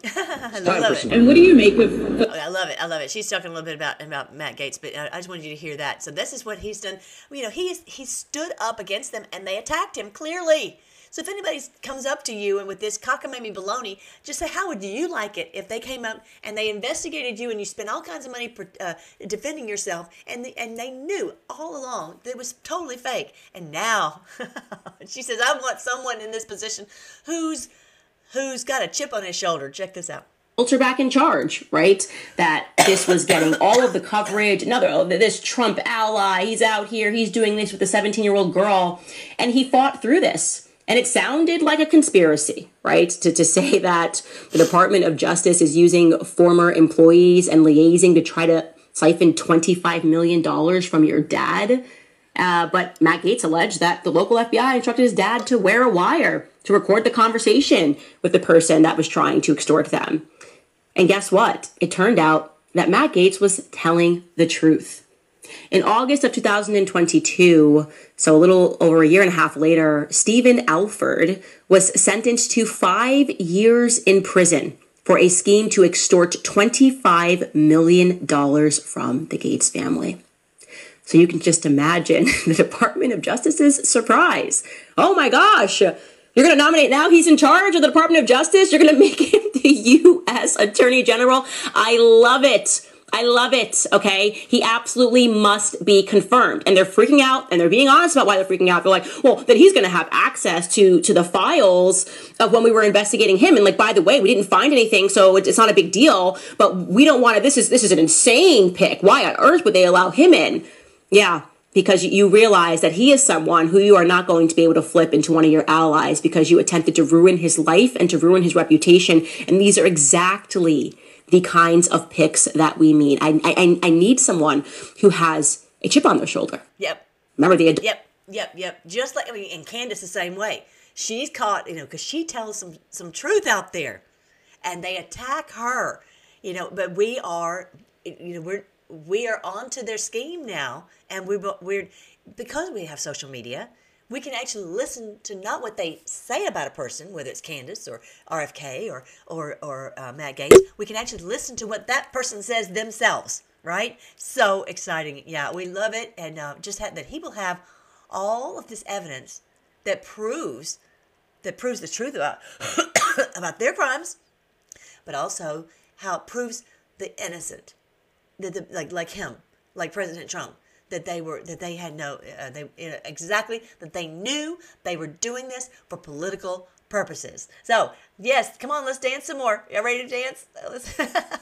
I Time love for it. some- And what do you make of? Oh, I love it. I love it. She's talking a little bit about about Matt Gaetz, but I just wanted you to hear that. So this is what he's done. You know, he is, he stood up against them, and they attacked him clearly. So if anybody comes up to you and with this cockamamie baloney, just say, how would you like it if they came up and they investigated you and you spent all kinds of money uh, defending yourself, and the, and they knew all along that it was totally fake. And now she says, I want someone in this position who's who's got a chip on his shoulder. Check this out. Are back in charge, right? That this was getting all of the coverage. Another, this Trump ally, he's out here, he's doing this with a seventeen-year-old girl, and he fought through this. And it sounded like a conspiracy, right? To, to say that the Department of Justice is using former employees and liaising to try to siphon twenty-five million dollars from your dad. Uh, but Matt Gaetz alleged that the local F B I instructed his dad to wear a wire to record the conversation with the person that was trying to extort them. And guess what? It turned out that Matt Gaetz was telling the truth. In August of two thousand twenty-two, so a little over a year and a half later, Stephen Alford was sentenced to five years in prison for a scheme to extort twenty-five million dollars from the Gaetz family. So you can just imagine the Department of Justice's surprise. Oh my gosh, you're going to nominate now? He's in charge of the Department of Justice? You're going to make him the U S Attorney General? I love it. I love it, okay? He absolutely must be confirmed. And they're freaking out, and they're being honest about why they're freaking out. They're like, well, that he's going to have access to to the files of when we were investigating him. And like, by the way, we didn't find anything, so it's not a big deal. But we don't want to, this is, this is an insane pick. Why on earth would they allow him in? Yeah, because you realize that he is someone who you are not going to be able to flip into one of your allies because you attempted to ruin his life and to ruin his reputation. And these are exactly the kinds of picks that we mean. I, I I need someone who has a chip on their shoulder. Yep. Remember the... Ad- yep, yep, yep. Just like, I mean, and Candace the same way. She's caught, you know, because she tells some, some truth out there. And they attack her, you know, but we are, you know, we're, we are onto their scheme now. And we, we're, because we have social media, we can actually listen to not what they say about a person, whether it's Candace or R F K or or, or uh, Matt Gaetz. We can actually listen to what that person says themselves, right? So exciting. Yeah, we love it. And uh, just have, that he will have all of this evidence that proves that proves the truth about, about their crimes, but also how it proves the innocent, the, the, like like him, like President Trump. That they were, that they had no, uh, they you know, exactly that they knew they were doing this for political purposes. So yes, come on, let's dance some more. You ready to dance? Let's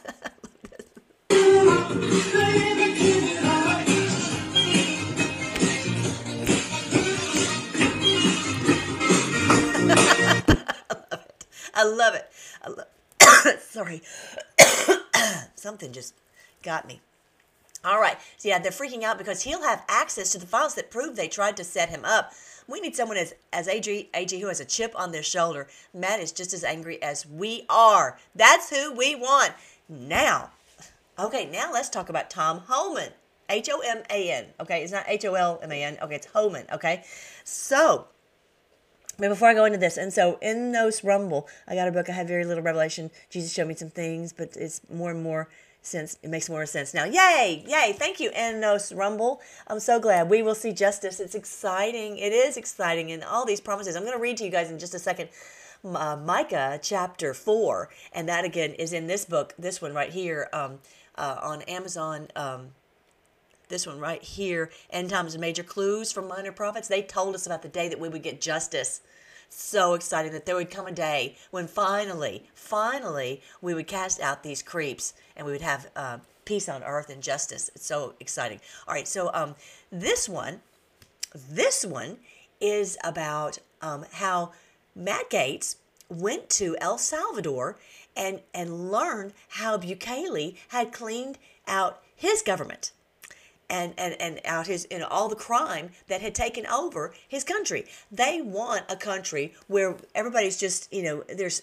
I love it. I love it. Sorry, something just got me. All right, so yeah, they're freaking out because he'll have access to the files that prove they tried to set him up. We need someone as, as A G, A G who has a chip on their shoulder. Matt is just as angry as we are. That's who we want. Now, okay, now let's talk about Tom Homan. H O M A N, okay? It's not H O L M A N, okay, it's Homan, okay? So, but before I go into this, and so in Nos Rumble, I got a book, I have very little revelation. Jesus showed me some things, but it's more and more sense. It makes more sense now. Yay! Yay! Thank you, Enos Rumble. I'm so glad. We will see justice. It's exciting. It is exciting. And all these promises. I'm going to read to you guys in just a second. Uh, Micah chapter four. And that again is in this book. This one right here um, uh, on Amazon. Um, this one right here. End Times Major Clues from Minor Prophets. They told us about the day that we would get justice. So exciting that there would come a day when finally, finally, we would cast out these creeps and we would have uh, peace on earth and justice. It's so exciting. All right, so um, this one, this one is about um, how Matt Gaetz went to El Salvador and, and learned how Bukele had cleaned out his government. And, and, and out his, you know, all the crime that had taken over his country. They want a country where everybody's just, you know, there's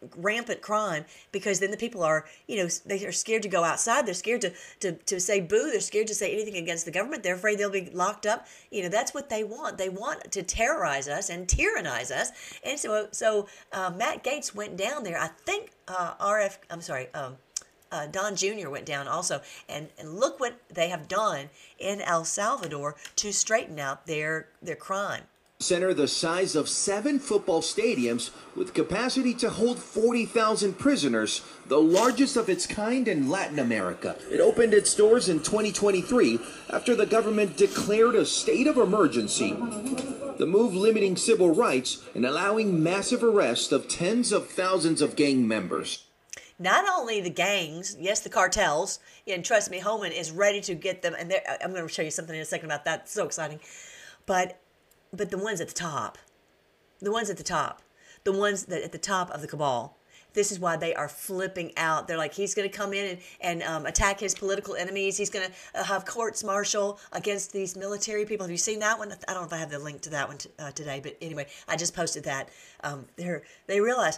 rampant crime, because then the people are, you know, they are scared to go outside. They're scared to, to, to say boo. They're scared to say anything against the government. They're afraid they'll be locked up. You know, that's what they want. They want to terrorize us and tyrannize us. And so, so uh, Matt Gaetz went down there. I think uh, R F, I'm sorry, um, uh, Don Junior went down also. And, and look what they have done in El Salvador to straighten out their, their crime. Center the size of seven football stadiums with capacity to hold forty thousand prisoners, the largest of its kind in Latin America. It opened its doors in twenty twenty-three after the government declared a state of emergency. The move limiting civil rights and allowing massive arrests of tens of thousands of gang members. Not only the gangs, yes, the cartels, and trust me, Homan is ready to get them, and I'm going to show you something in a second about that. It's so exciting. But But the ones at the top, the ones at the top, the ones that at the top of the cabal, this is why they are flipping out. They're like, he's going to come in and, and um, attack his political enemies. He's going to uh, have courts martial against these military people. Have you seen that one? I don't know if I have the link to that one t- uh, today, but anyway, I just posted that. Um, they're, they realize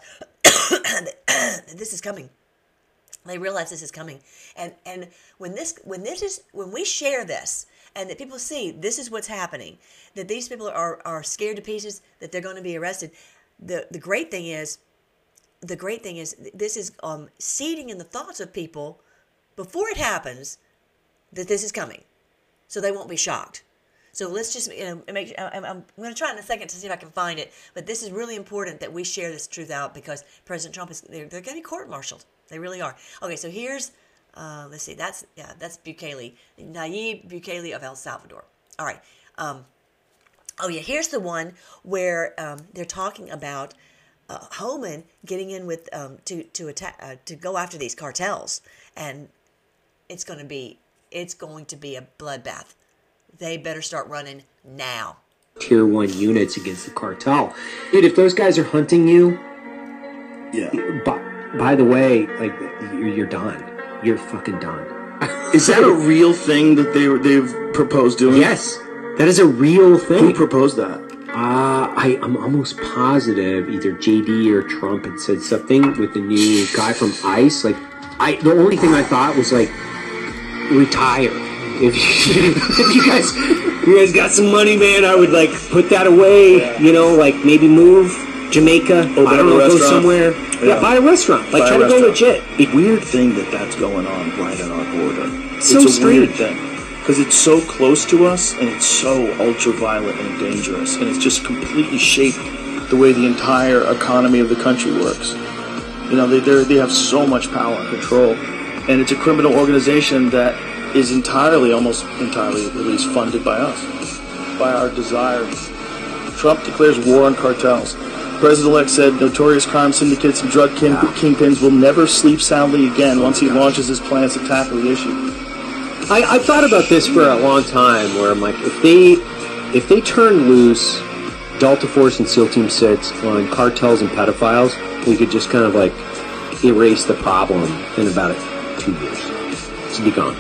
that this is coming. They realize this is coming. And and when this when this is when we share this and that people see this is what's happening, that these people are, are scared to pieces, that they're going to be arrested. The the great thing is the great thing is this is um seeding in the thoughts of people before it happens that this is coming. So they won't be shocked. So let's just, you know, make. I'm, I'm going to try in a second to see if I can find it. But this is really important that we share this truth out, because President Trump is, they're, they're getting court-martialed. They really are. Okay, so here's, uh, let's see, that's, yeah, that's Bukele, Nayib Bukele of El Salvador. All right. Um, oh, yeah, here's the one where um, they're talking about uh, Homan getting in with, um, to, to attack, uh, to go after these cartels. And it's going to be, it's going to be a bloodbath. They better start running now. Tier one units against the cartel. Dude, if those guys are hunting you, yeah. By, by the way, like, you're, you're done. You're fucking done. Is that a real thing that they they've proposed doing? Yes, that is a real thing. Who proposed that? Uh, I, I'm almost positive either J D or Trump had said something with the new guy from ICE. Like, I the only thing I thought was like, retire. If you, if you guys, you guys got some money, man, I would like put that away. Yeah. You know, like maybe move Jamaica. Oh, I don't know, go somewhere. Yeah. yeah, buy a restaurant. Like buy try to go legit. A weird thing that that's going on right at our border. It's so it's a strange. weird thing because it's so close to us and it's so ultra violent and dangerous, and it's just completely shaped the way the entire economy of the country works. You know, they they have so much power and control, and it's a criminal organization that is entirely, almost entirely, at least, funded by us, by our desires. Trump declares war on cartels. President-elect said notorious crime syndicates and drug king- kingpins will never sleep soundly again once he launches his plans to tackle the issue. I, I've thought about this for a long time, where I'm like, if they, if they turn loose Delta Force and SEAL Team six on cartels and pedophiles, we could just kind of like erase the problem in about two years. It's be gone.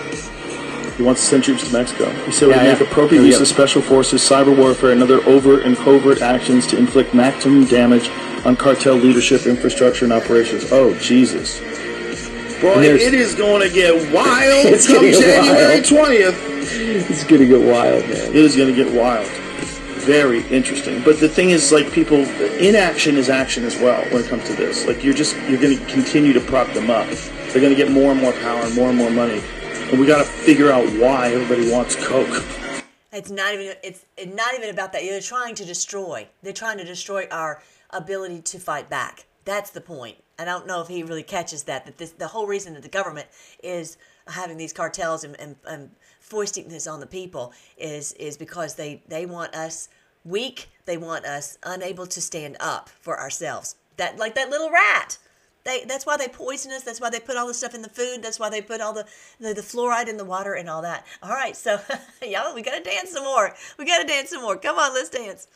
He wants to send troops to Mexico. He said yeah, we make yeah. appropriate yeah, use yeah. of special forces, cyber warfare, and other overt and covert actions to inflict maximum damage on cartel leadership, infrastructure, and operations. Oh, Jesus. Boy, it is going to get wild it's come get January wild. twentieth. It's going to get wild, man. It is going to get wild. Very interesting. But the thing is, like, people, inaction is action as well when it comes to this. Like, you're just, you're going to continue to prop them up. They're going to get more and more power and more and more money. And we got to figure out why everybody wants Coke. It's not even it's not even about that. They're trying to destroy. They're trying to destroy our ability to fight back. That's the point. I don't know if he really catches that. That this the whole reason that the government is having these cartels and, and, and foisting this on the people is is because they, they want us weak. They want us unable to stand up for ourselves. That like that little rat. They, that's why they poison us. That's why they put all the stuff in the food. That's why they put all the, the, the fluoride in the water and all that. All right, so y'all, we got to dance some more. We got to dance some more. Come on, let's dance.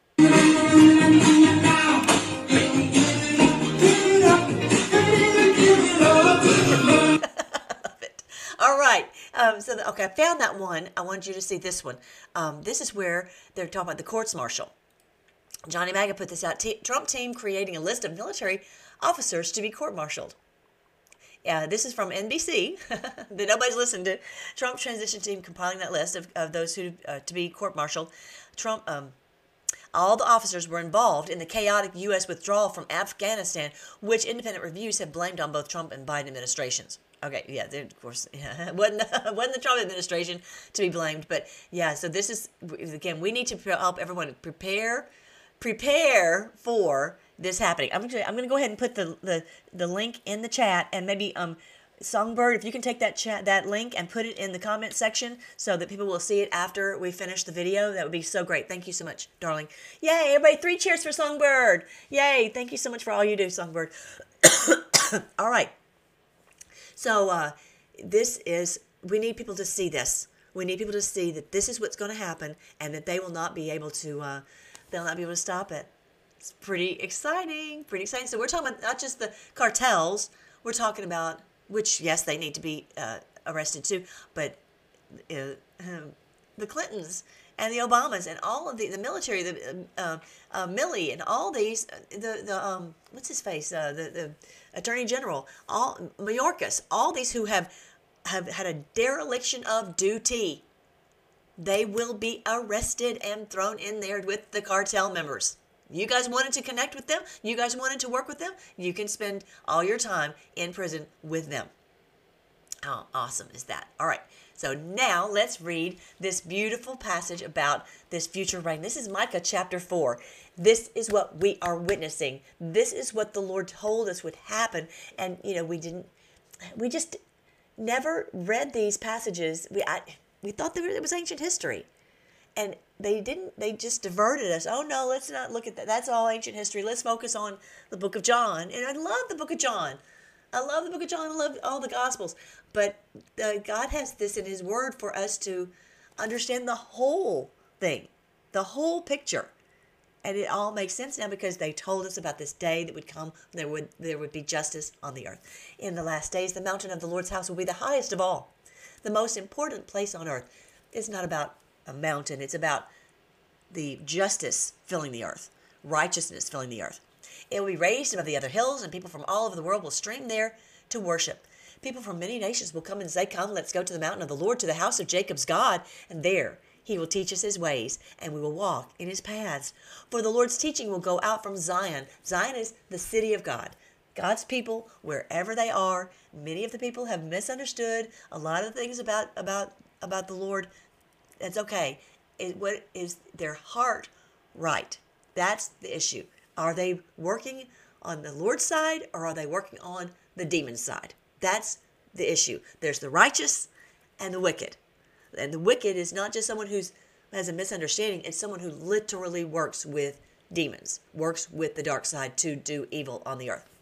All right. Um, so, the, okay, I found that one. I want you to see this one. Um, this is where they're talking about the courts martial. Johnny Maga put this out. T- Trump team creating a list of military officers to be court-martialed. Uh, this is from N B C that nobody's listened to. Trump transition team compiling that list of, of those who uh, to be court-martialed. Trump, um, all the officers were involved in the chaotic U S withdrawal from Afghanistan, which independent reviews have blamed on both Trump and Biden administrations. Okay, yeah, of course, yeah, wasn't wasn't the Trump administration to be blamed, but yeah. So this is again, we need to help everyone prepare, prepare for this happening. I'm gonna I'm gonna go ahead and put the the, the link in the chat, and maybe um Songbird, if you can take that chat that link and put it in the comment section so that people will see it after we finish the video, that would be so great. Thank you so much, darling. Yay, everybody! Three cheers for Songbird. Yay! Thank you so much for all you do, Songbird. All right. So uh, this is, we need people to see this. We need people to see that this is what's going to happen, and that they will not be able to, uh, they'll not be able to stop it. It's pretty exciting, pretty exciting. So we're talking about not just the cartels, we're talking about, which, yes, they need to be uh, arrested too, but uh, um, the Clintons and the Obamas and all of the, the military, the uh, uh, Milley and all these, the, the um, what's his face, uh, the, the Attorney General, all Mayorkas, all these who have, have had a dereliction of duty, they will be arrested and thrown in there with the cartel members. You guys wanted to connect with them? You guys wanted to work with them? You can spend all your time in prison with them. How awesome is that? All right. So now let's read this beautiful passage about this future reign. This is Micah chapter four. This is what we are witnessing. This is what the Lord told us would happen. And, you know, we didn't, we just never read these passages. We, I, we thought that it was ancient history. And they didn't, they just diverted us. Oh, no, let's not look at that. That's all ancient history. Let's focus on the book of John. And I love the book of John. I love the book of John. I love all the Gospels. But uh, God has this in his word for us to understand the whole thing, the whole picture. And it all makes sense now because they told us about this day that would come. There would, there would be justice on the earth. In the last days, the mountain of the Lord's house will be the highest of all. The most important place on earth. It's not about a mountain. It's about the justice filling the earth, righteousness filling the earth. It will be raised above the other hills, and people from all over the world will stream there to worship. People from many nations will come and say, come, let's go to the mountain of the Lord, to the house of Jacob's God, and there he will teach us his ways, and we will walk in his paths. For the Lord's teaching will go out from Zion. Zion is the city of God. God's people, wherever they are, many of the people have misunderstood a lot of things about, about, about the Lord. That's okay. It, what is their heart right? That's the issue. Are they working on the Lord's side, or are they working on the demon's side? That's the issue. There's the righteous and the wicked. And the wicked is not just someone who has a misunderstanding. It's someone who literally works with demons, works with the dark side to do evil on the earth.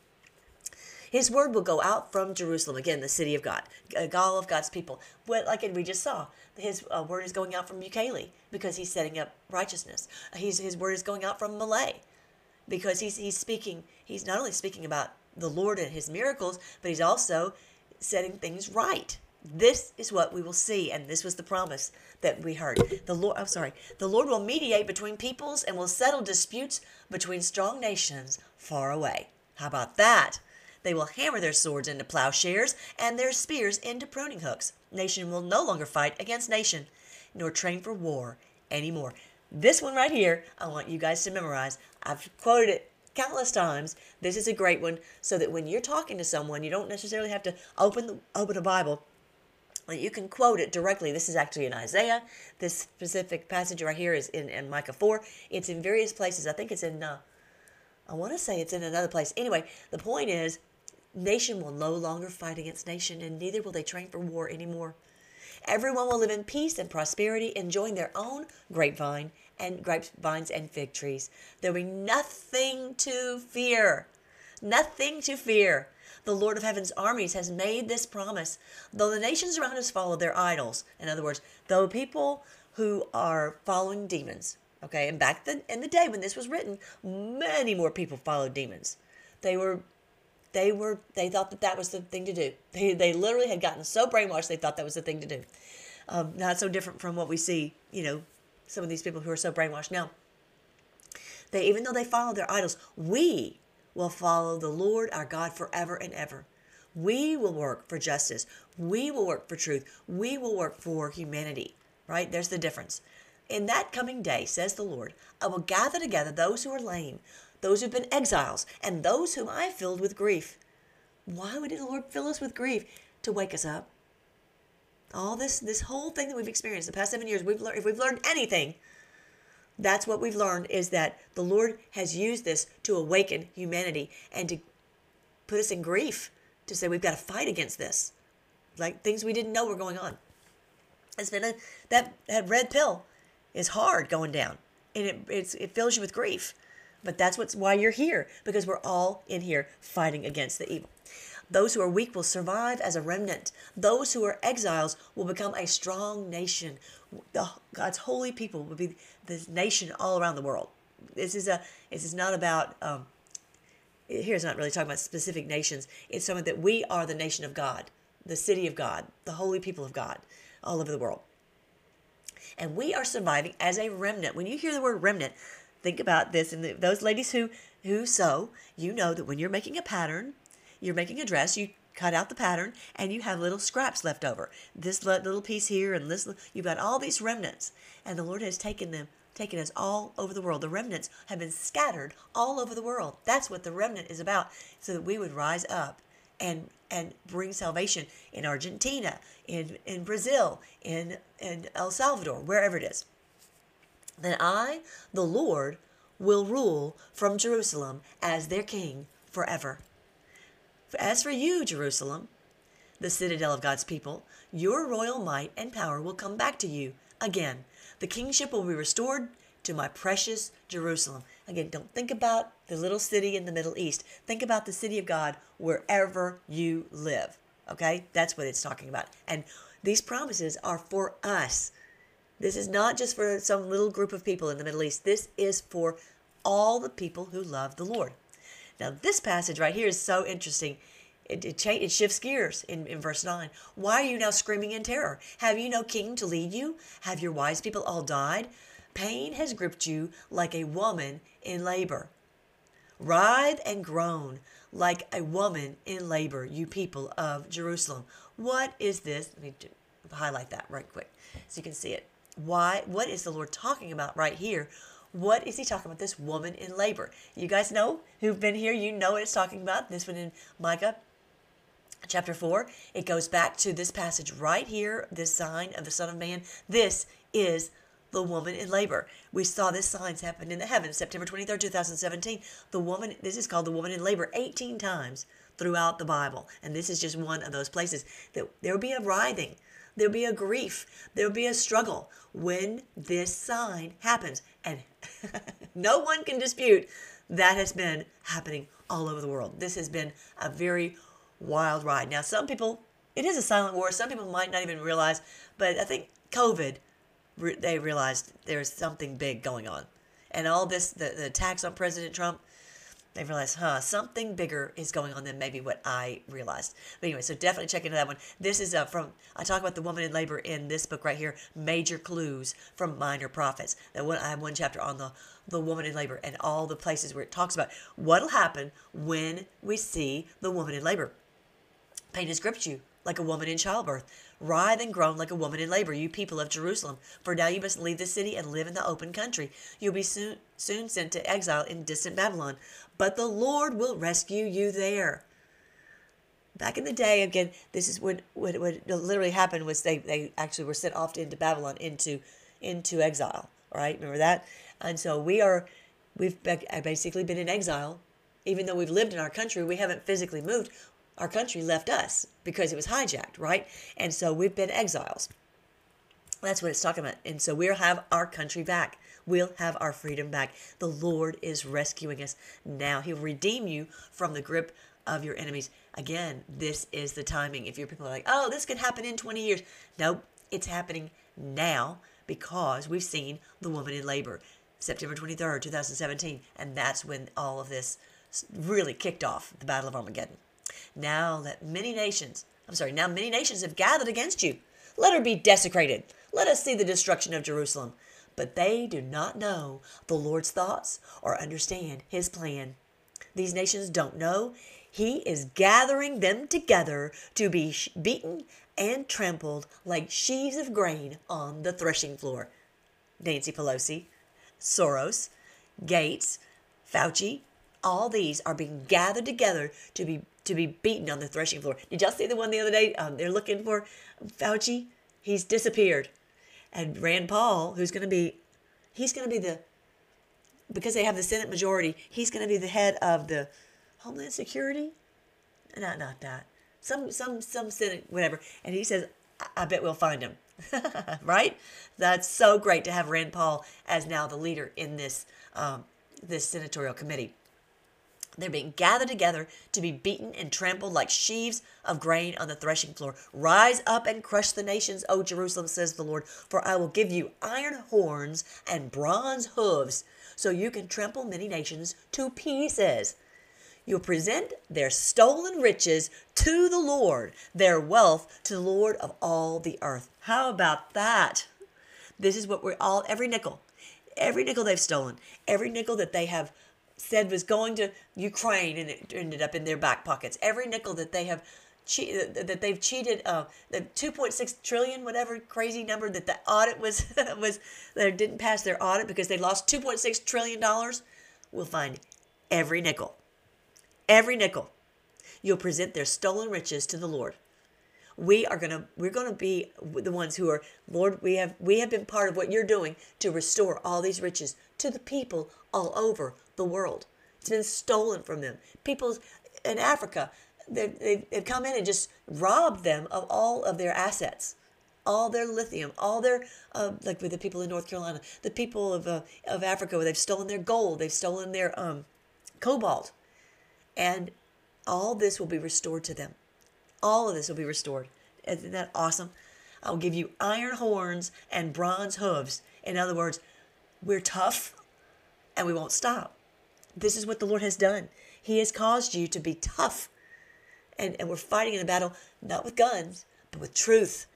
His word will go out from Jerusalem, again, the city of God, all of God's people. What, like we just saw, his uh, word is going out from Ukele because he's setting up righteousness. He's, his word is going out from Malay because he's, he's speaking, he's not only speaking about the Lord and his miracles, but he's also setting things right. This is what we will see, and this was the promise that we heard. The Lord, I'm sorry, the Lord will mediate between peoples and will settle disputes between strong nations far away. How about that? They will hammer their swords into plowshares and their spears into pruning hooks. Nation will no longer fight against nation, nor train for war anymore. This one right here, I want you guys to memorize. I've quoted it countless times. This is a great one, so that when you're talking to someone, you don't necessarily have to open the, open a Bible. You can quote it directly. This is actually in Isaiah. This specific passage right here is in, in Micah four. It's in various places. I think it's in, uh, I want to say it's in another place. Anyway, the point is, nation will no longer fight against nation, and neither will they train for war anymore. Everyone will live in peace and prosperity, enjoying their own grapevine and grapevines and fig trees. There will be nothing to fear. Nothing to fear. The Lord of Heaven's armies has made this promise. Though the nations around us follow their idols, in other words, though people who are following demons, okay, and back then, in the day when this was written, many more people followed demons. They were They were. They thought that that was the thing to do. They, they literally had gotten so brainwashed they thought that was the thing to do. Um, not so different from what we see, you know, some of these people who are so brainwashed now. They, even though they follow their idols, we will follow the Lord our God forever and ever. We will work for justice. We will work for truth. We will work for humanity, right? There's the difference. In that coming day, says the Lord, I will gather together those who are lame, those who've been exiles, and those whom I have filled with grief. Why would the Lord fill us with grief? To wake us up. All this, this whole thing that we've experienced the past seven years, we've learned, if we've learned anything, that's what we've learned, is that the Lord has used this to awaken humanity and to put us in grief, to say we've got to fight against this, like things we didn't know were going on. It's been a, that, that red pill is hard going down, and it, it's, it fills you with grief. But that's what's why you're here, because we're all in here fighting against the evil. Those who are weak will survive as a remnant. Those who are exiles will become a strong nation. The, God's holy people will be this nation all around the world. This is a. This is not about. Um, here's not really talking about specific nations. It's something that we are the nation of God, the city of God, the holy people of God, all over the world. And we are surviving as a remnant. When you hear the word remnant, think about this. And those ladies who who sew, you know that when you're making a pattern, you're making a dress, you cut out the pattern, and you have little scraps left over. This little piece here, and this, you've got all these remnants. And the Lord has taken them, taken us all over the world. The remnants have been scattered all over the world. That's what the remnant is about, so that we would rise up and and bring salvation in Argentina, in, in Brazil, in, in El Salvador, wherever it is. Then I, the Lord, will rule from Jerusalem as their king forever. As for you, Jerusalem, the citadel of God's people, your royal might and power will come back to you again. The kingship will be restored to my precious Jerusalem. Again, don't think about the little city in the Middle East. Think about the city of God wherever you live. Okay? That's what it's talking about. And these promises are for us. This is not just for some little group of people in the Middle East. This is for all the people who love the Lord. Now, this passage right here is so interesting. It, it, cha- it shifts gears in, in verse nine. Why are you now screaming in terror? Have you no king to lead you? Have your wise people all died? Pain has gripped you like a woman in labor. Writhe and groan like a woman in labor, you people of Jerusalem. What is this? Let me highlight that right quick so you can see it. Why? What is the Lord talking about right here? What is he talking about? This woman in labor. You guys know who've been here. You know what it's talking about. This one in Micah chapter four. It goes back to this passage right here. This sign of the Son of Man. This is the woman in labor. We saw this signs happen in the heavens, September twenty-third, two thousand seventeen. The woman. This is called the woman in labor eighteen times throughout the Bible, and this is just one of those places that there will be a writhing. There'll be a grief. There'll be a struggle when this sign happens. And no one can dispute that has been happening all over the world. This has been a very wild ride. Now, some people, it is a silent war. Some people might not even realize, but I think COVID, they realized there's something big going on. And all this, the, the attacks on President Trump, they realized, huh, something bigger is going on than maybe what I realized. But anyway, so definitely check into that one. This is uh, from, I talk about the woman in labor in this book right here, Major Clues from Minor Prophets. That one, I have one chapter on the, the woman in labor and all the places where it talks about what will happen when we see the woman in labor. Pain has gripped you like a woman in childbirth. Writhe and groan like a woman in labor, you people of Jerusalem. For now you must leave the city and live in the open country. You'll be soon, soon sent to exile in distant Babylon. But the Lord will rescue you there. Back in the day, again, this is what what, what literally happened was they, they actually were sent off into Babylon, into into exile. All right, remember that? And so we are, we've basically been in exile. Even though we've lived in our country, we haven't physically moved. Our country left us because it was hijacked, right? And so we've been exiles. That's what it's talking about. And so we'll have our country back. We'll have our freedom back. The Lord is rescuing us now. He'll redeem you from the grip of your enemies. Again, this is the timing. If your people are like, oh, this could happen in twenty years. Nope, it's happening now because we've seen the woman in labor, September twenty-third, two thousand seventeen. And that's when all of this really kicked off, the Battle of Armageddon. Now let many nations, I'm sorry, now many nations have gathered against you. Let her be desecrated. Let us see the destruction of Jerusalem. But they do not know the Lord's thoughts or understand his plan. these nations don't know. He is gathering them together to be beaten and trampled like sheaves of grain on the threshing floor. Nancy Pelosi, Soros, Gates, Fauci, all these are being gathered together to be to be beaten on the threshing floor. Did y'all see the one the other day? Um, they're looking for Fauci. He's disappeared. And Rand Paul, who's going to be, he's going to be the, because they have the Senate majority, he's going to be the head of the Homeland Security. Not not that. Some some some Senate whatever. And he says, I, I bet we'll find him. Right? That's so great to have Rand Paul as now the leader in this um, this senatorial committee. They're being gathered together to be beaten and trampled like sheaves of grain on the threshing floor. Rise up and crush the nations, O Jerusalem, says the Lord, for I will give you iron horns and bronze hooves, so you can trample many nations to pieces. You'll present their stolen riches to the Lord, their wealth to the Lord of all the earth. How about that? This is what we're all, every nickel, every nickel they've stolen, every nickel that they have said was going to Ukraine and it ended up in their back pockets. Every nickel that they have che- that they've cheated, uh, the two point six trillion, whatever crazy number that the audit was was they didn't pass their audit because they lost two point six trillion dollars. We'll find every nickel, every nickel. You'll present their stolen riches to the Lord. We are gonna we're gonna be the ones who are, Lord, we have we have been part of what you're doing to restore all these riches to the people all over the world. It's been stolen from them. People in Africa, they've, they've come in and just robbed them of all of their assets, all their lithium, all their, uh, like with the people in North Carolina, the people of uh, of Africa, where they've stolen their gold, they've stolen their um, cobalt, and all this will be restored to them. All of this will be restored. Isn't that awesome? I'll give you iron horns and bronze hooves. In other words, we're tough and we won't stop. This is what the Lord has done. He has caused you to be tough. And, and we're fighting in a battle, not with guns, but with truth.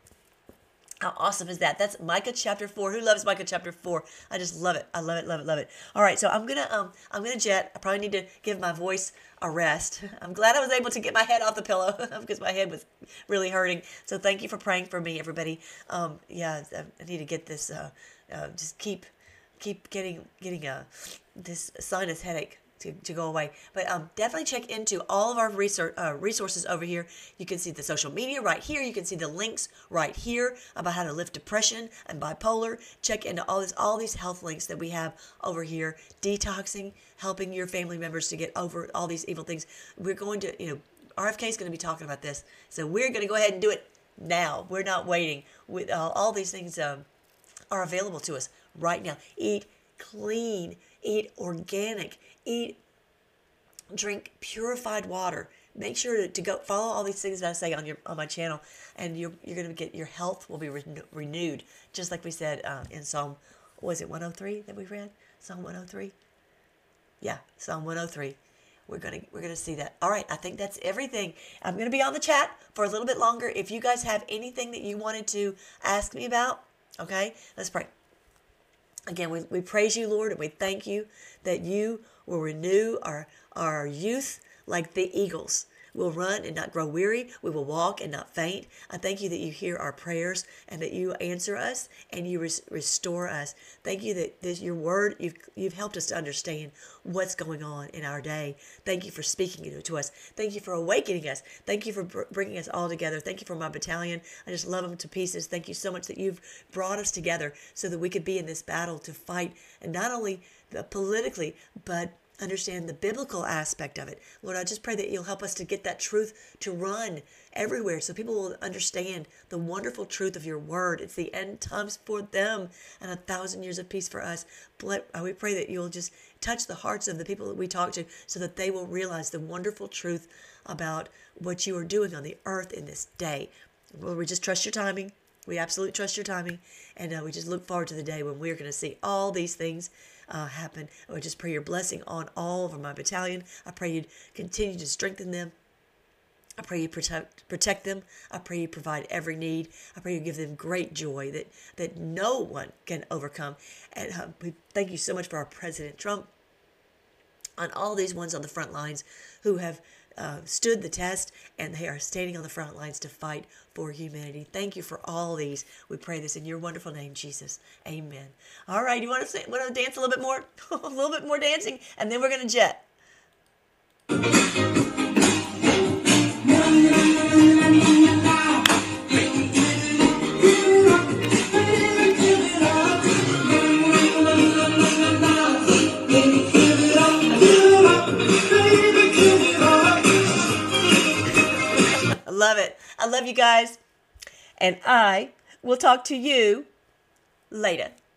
How awesome is that? That's Micah chapter four. Who loves Micah chapter four? I just love it. I love it, love it, love it. All right, so I'm gonna um I'm gonna jet. I probably need to give my voice a rest. I'm glad I was able to get my head off the pillow because my head was really hurting. So thank you for praying for me, everybody. Um yeah, I need to get this. Uh, uh just keep keep getting getting a this sinus headache to, to go away. But um, definitely check into all of our research, uh, resources over here. You can see the social media right here. You can see the links right here about how to lift depression and bipolar. Check into all this, all these health links that we have over here. Detoxing, helping your family members to get over all these evil things. We're going to, you know, R F K is going to be talking about this. So we're going to go ahead and do it now. We're not waiting. With uh, all these things um, are available to us right now. Eat clean. Eat organic. Eat, drink purified water. Make sure to, to go follow all these things that I say on your on my channel, and you're you're going to get your health will be re- renewed, just like we said uh, in Psalm. Was it one oh three that we read? Psalm one oh three. Yeah, Psalm one oh three. We're gonna we're gonna see that. All right, I think that's everything. I'm gonna be on the chat for a little bit longer. If you guys have anything that you wanted to ask me about, okay, let's pray. Again, we, we praise you, Lord, and we thank you that you will renew our, our youth like the eagles. We'll run and not grow weary. We will walk and not faint. I thank you that you hear our prayers and that you answer us and you res- restore us. Thank you that this, your word, you've, you've helped us to understand what's going on in our day. Thank you for speaking to us. Thank you for awakening us. Thank you for br- bringing us all together. Thank you for my battalion. I just love them to pieces. Thank you so much that you've brought us together so that we could be in this battle to fight, and not only politically, but understand the biblical aspect of it. Lord, I just pray that you'll help us to get that truth to run everywhere so people will understand the wonderful truth of your word. It's the end times for them and a thousand years of peace for us. We pray that you'll just touch the hearts of the people that we talk to so that they will realize the wonderful truth about what you are doing on the earth in this day. Lord, we just trust your timing. We absolutely trust your timing. And uh, we just look forward to the day when we're going to see all these things Uh, happen. I would just pray your blessing on all of my battalion. I pray you'd continue to strengthen them. I pray you protect protect them. I pray you provide every need. I pray you give them great joy that, that no one can overcome. And uh, we thank you so much for our President Trump. on all these ones on the front lines who have uh, stood the test, and they are standing on the front lines to fight for humanity. Thank you for all these. We pray this in your wonderful name, Jesus. Amen. All right, you want to say, want to dance a little bit more? A little bit more dancing, and then we're going to jet. I love it. I love you guys. And I will talk to you later.